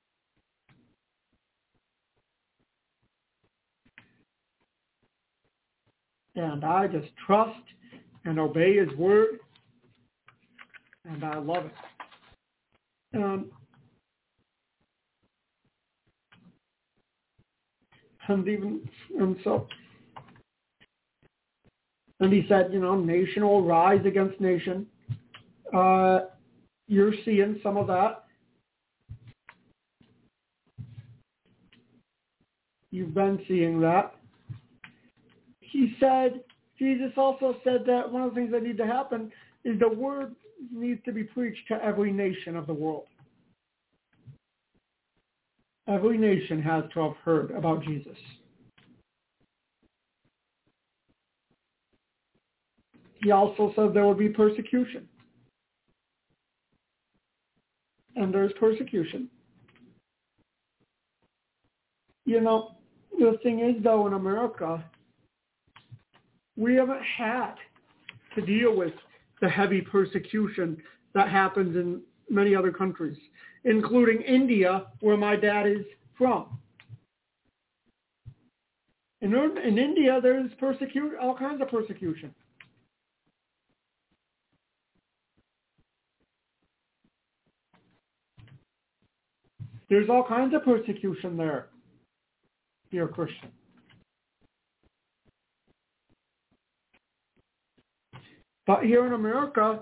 And I just trust and obey his word, and I love it. And he said, nation will rise against nation. You're seeing some of that. You've been seeing that. Jesus also said that one of the things that need to happen is the word needs to be preached to every nation of the world. Every nation has to have heard about Jesus. He also said there will be persecution. And there's persecution. The thing is, though, in America, we haven't had to deal with the heavy persecution that happens in many other countries, including India, where my dad is from. In India, there's all kinds of persecution. There's all kinds of persecution there, if you're a Christian. But here in America,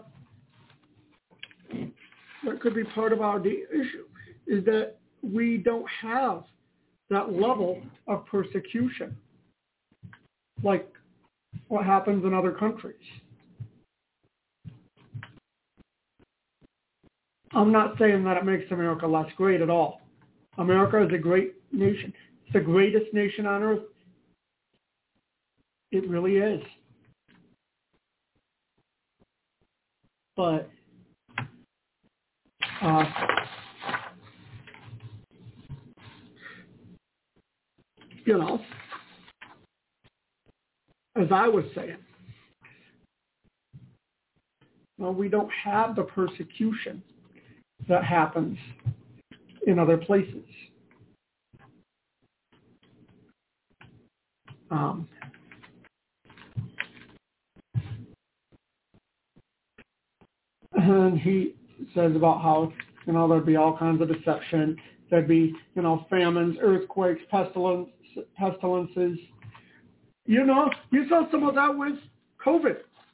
what could be part of our issue is that we don't have that level of persecution like what happens in other countries. I'm not saying that it makes America less great at all. America is a great nation. It's the greatest nation on earth. It really is. But as I was saying, we don't have the persecution that happens in other places. And he says about how, there'd be all kinds of deception. There'd be, famines, earthquakes, pestilences. You saw some of that with COVID.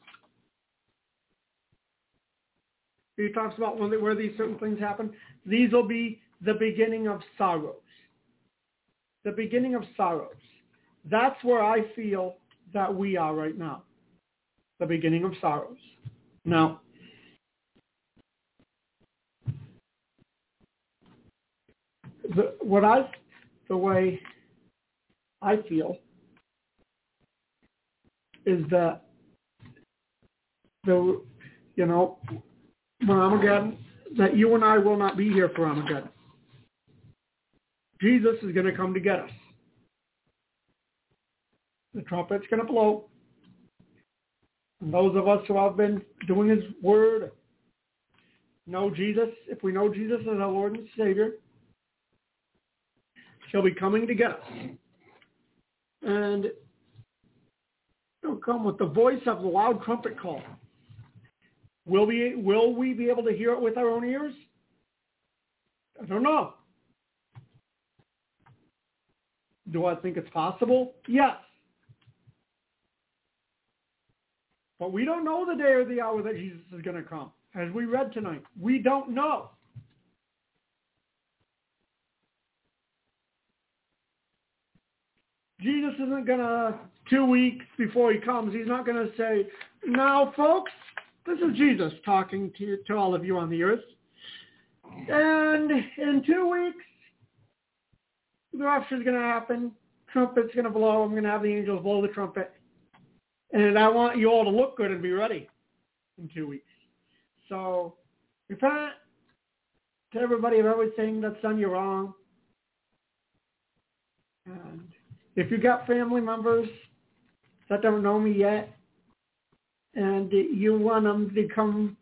He talks about where these certain things happen. These will be the beginning of sorrows. The beginning of sorrows. That's where I feel that we are right now. The beginning of sorrows. Now, the way I feel is that when Armageddon that you and I will not be here for Armageddon. Jesus is going to come to get us. The trumpet's going to blow. And those of us who have been doing his word, know Jesus, if we know Jesus as our Lord and Savior, he'll be coming to get us. And he'll come with the voice of the loud trumpet call. Will we be able to hear it with our own ears? I don't know. Do I think it's possible? Yes. But we don't know the day or the hour that Jesus is going to come. As we read tonight, we don't know. Jesus isn't going to, 2 weeks before he comes, he's not going to say, now, folks, this is Jesus talking to all of you on the earth. And in 2 weeks, the rapture is going to happen. Trumpet's going to blow. I'm going to have the angels blow the trumpet. And I want you all to look good and be ready in 2 weeks. So repent to everybody of everything that's done you wrong. And if you got family members that don't know me yet, and you want them to come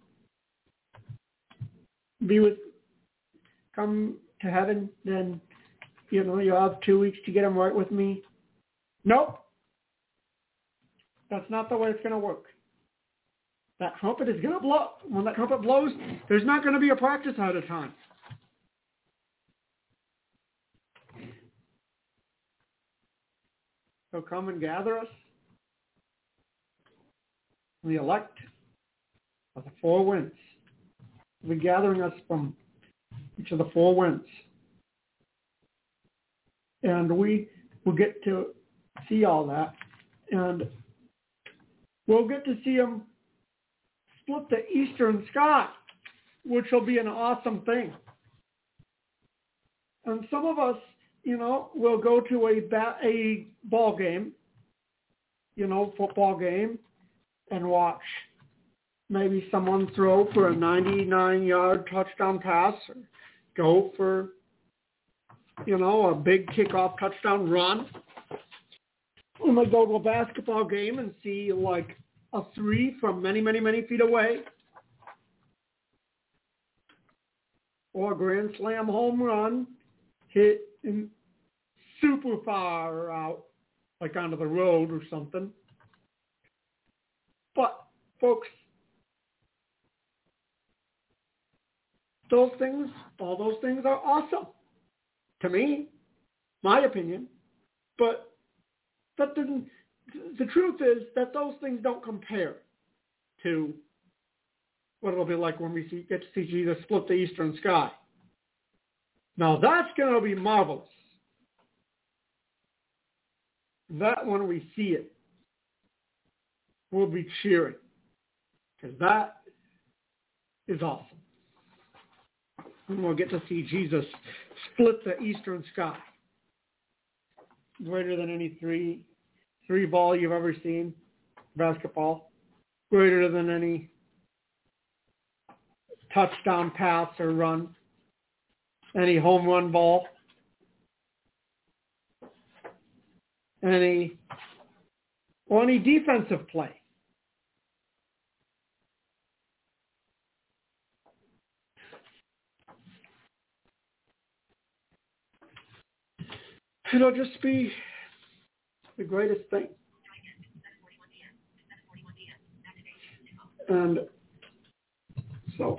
to heaven, then, you have 2 weeks to get them right with me. Nope. That's not the way it's going to work. That trumpet is going to blow. When that trumpet blows, there's not going to be a practice ahead of time. He'll come and gather us. The elect of the four winds. He'll be gathering us from each of the four winds. And we will get to see all that. And we'll get to see him split the eastern sky, which will be an awesome thing. And some of us, will go to a ball game, football game, and watch maybe someone throw for a 99-yard touchdown pass, or go for, a big kickoff touchdown run. We might go to a basketball game and see like a three from many, many, many feet away, or a grand slam home run hit in super far out, like onto the road or something. But, folks, all those things are awesome. To me, my opinion. But the truth is that those things don't compare to what it'll be like when we get to see Jesus split the eastern sky. Now that's going to be marvelous. That when we see it, we'll be cheering, because that is awesome. And we'll get to see Jesus split the eastern sky. Greater than any three ball you've ever seen, basketball. Greater than any touchdown pass or run. Any home run ball. Any defensive play. It'll just be the greatest thing. And so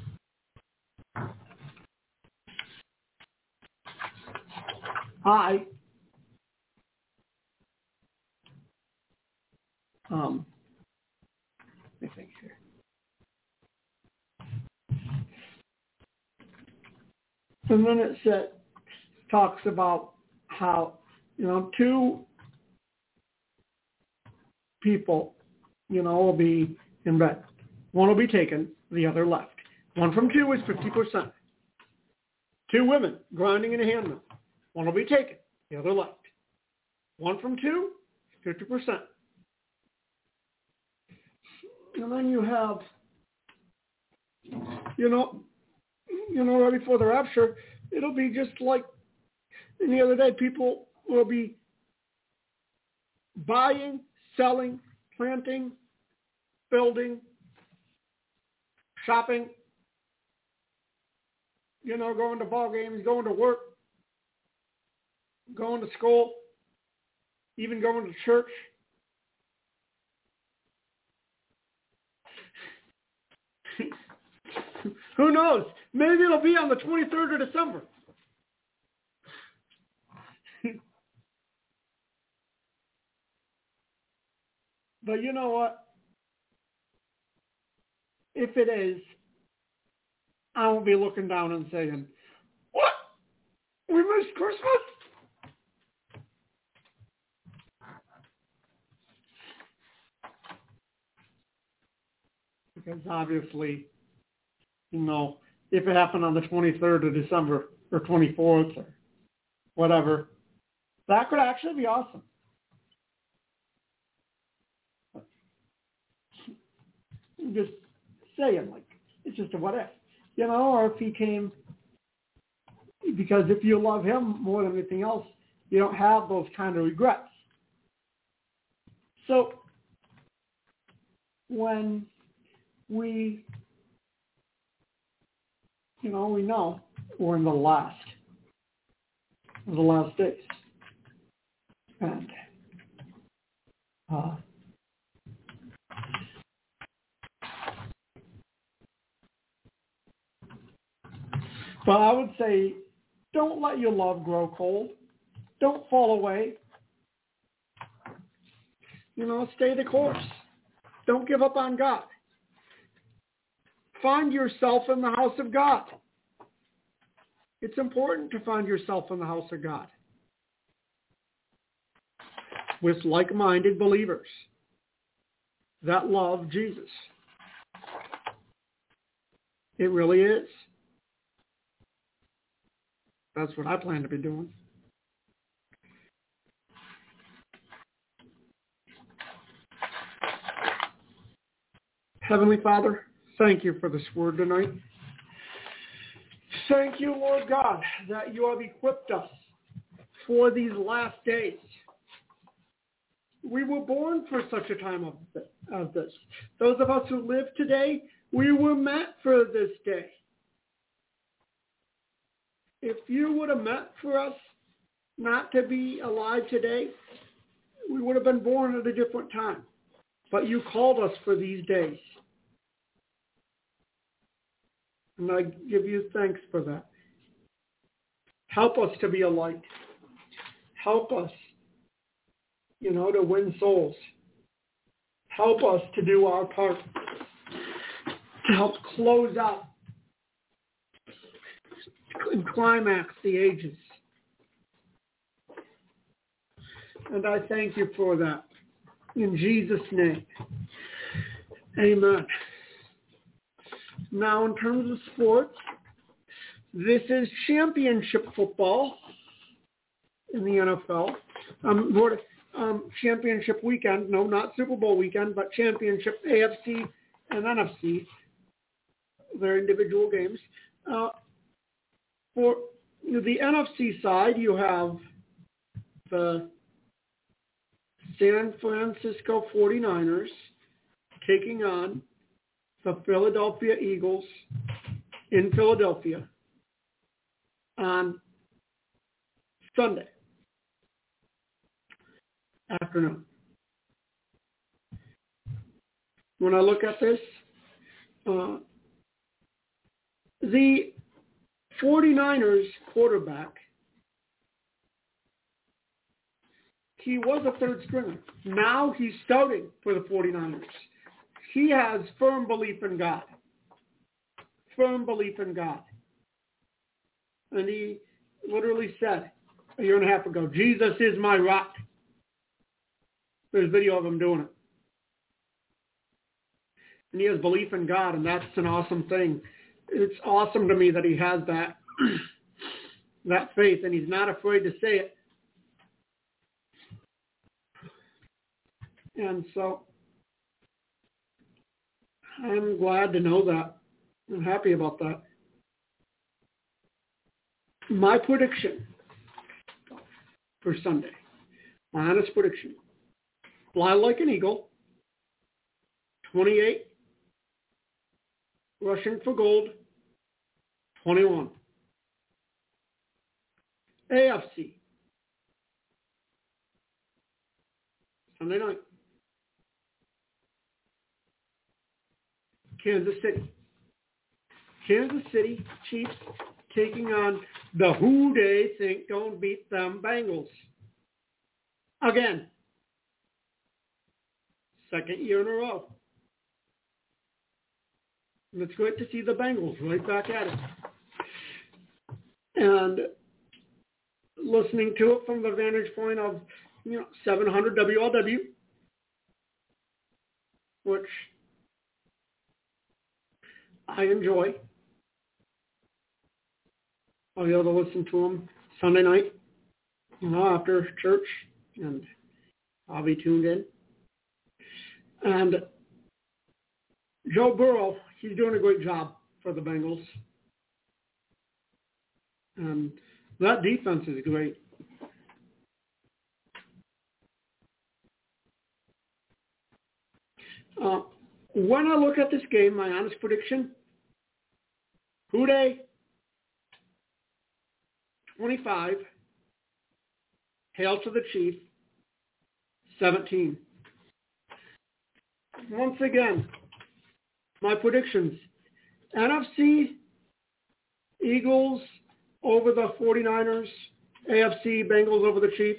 let me think here. And then it talks about how, two people, will be in bed. One will be taken, the other left. 1 from 2 is 50%. 2 women grinding in a hand mill. One will be taken, the other left. 1 from 2, 50%. And then you have, right before the rapture, it'll be just like any other day. People will be buying, selling, planting, building, shopping, going to ball games, going to work, going to school, even going to church. Who knows? Maybe it'll be on the 23rd of December. But you know what? If it is, I won't be looking down and saying, "What? We missed Christmas?" Because obviously, if it happened on the 23rd of December or 24th or whatever, that could actually be awesome. Just saying, like, it's just a what if, or if he came, because if you love him more than anything else, you don't have those kind of regrets. So when we know we're in the last days, and but I would say, don't let your love grow cold. Don't fall away. Stay the course. Don't give up on God. Find yourself in the house of God. It's important to find yourself in the house of God with like-minded believers that love Jesus. It really is. That's what I plan to be doing. Heavenly Father, thank you for this word tonight. Thank you, Lord God, that you have equipped us for these last days. We were born for such a time of this. Those of us who live today, we were meant for this day. If you would have meant for us not to be alive today, we would have been born at a different time. But you called us for these days. And I give you thanks for that. Help us to be a light. Help us, to win souls. Help us to do our part to help close out and climax the ages. And I thank you for that. In Jesus' name. Amen. Now, in terms of sports, this is championship football in the NFL. Championship weekend. No, not Super Bowl weekend, but championship AFC and NFC. Their individual games. For the NFC side, you have the San Francisco 49ers taking on the Philadelphia Eagles in Philadelphia on Sunday afternoon. When I look at this, the 49ers quarterback, he was a third stringer. Now he's starting for the 49ers. He has firm belief in God. Firm belief in God. And he literally said a year and a half ago, Jesus is my rock. There's video of him doing it. And he has belief in God, and that's an awesome thing. It's awesome to me that he has that, that faith, and he's not afraid to say it. And so I'm glad to know that. I'm happy about that. My prediction for Sunday, my honest prediction, fly like an eagle, 28, rushing for gold, 21. AFC, Sunday night, Kansas City. Kansas City Chiefs taking on the who they think don't beat them Bengals. Again. Second year in a row. And it's great to see the Bengals right back at it. And listening to it from the vantage point of, 700 WLW, which I enjoy. I'll be able to listen to them Sunday night, after church, and I'll be tuned in. And Joe Burrow, he's doing a great job for the Bengals. And that defense is great. When I look at this game, my honest prediction, who they 25, hail to the Chief, 17. Once again, my predictions, NFC, Eagles over the 49ers, AFC, Bengals over the Chiefs.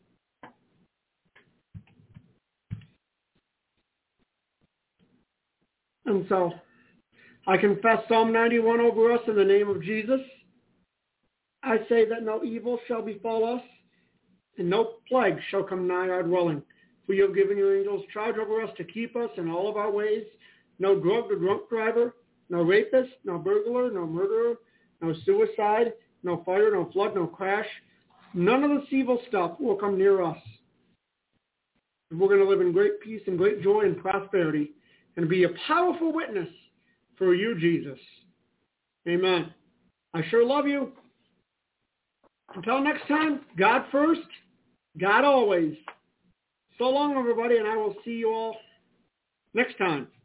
And so, I confess Psalm 91 over us in the name of Jesus. I say that no evil shall befall us, and no plague shall come nigh our dwelling. For you have given your angels charge over us to keep us in all of our ways. No drug or drunk driver, no rapist, no burglar, no murderer, no suicide, no fire, no flood, no crash. None of this evil stuff will come near us. We're going to live in great peace and great joy and prosperity and be a powerful witness for you, Jesus. Amen. I sure love you. Until next time, God first, God always. So long, everybody, and I will see you all next time.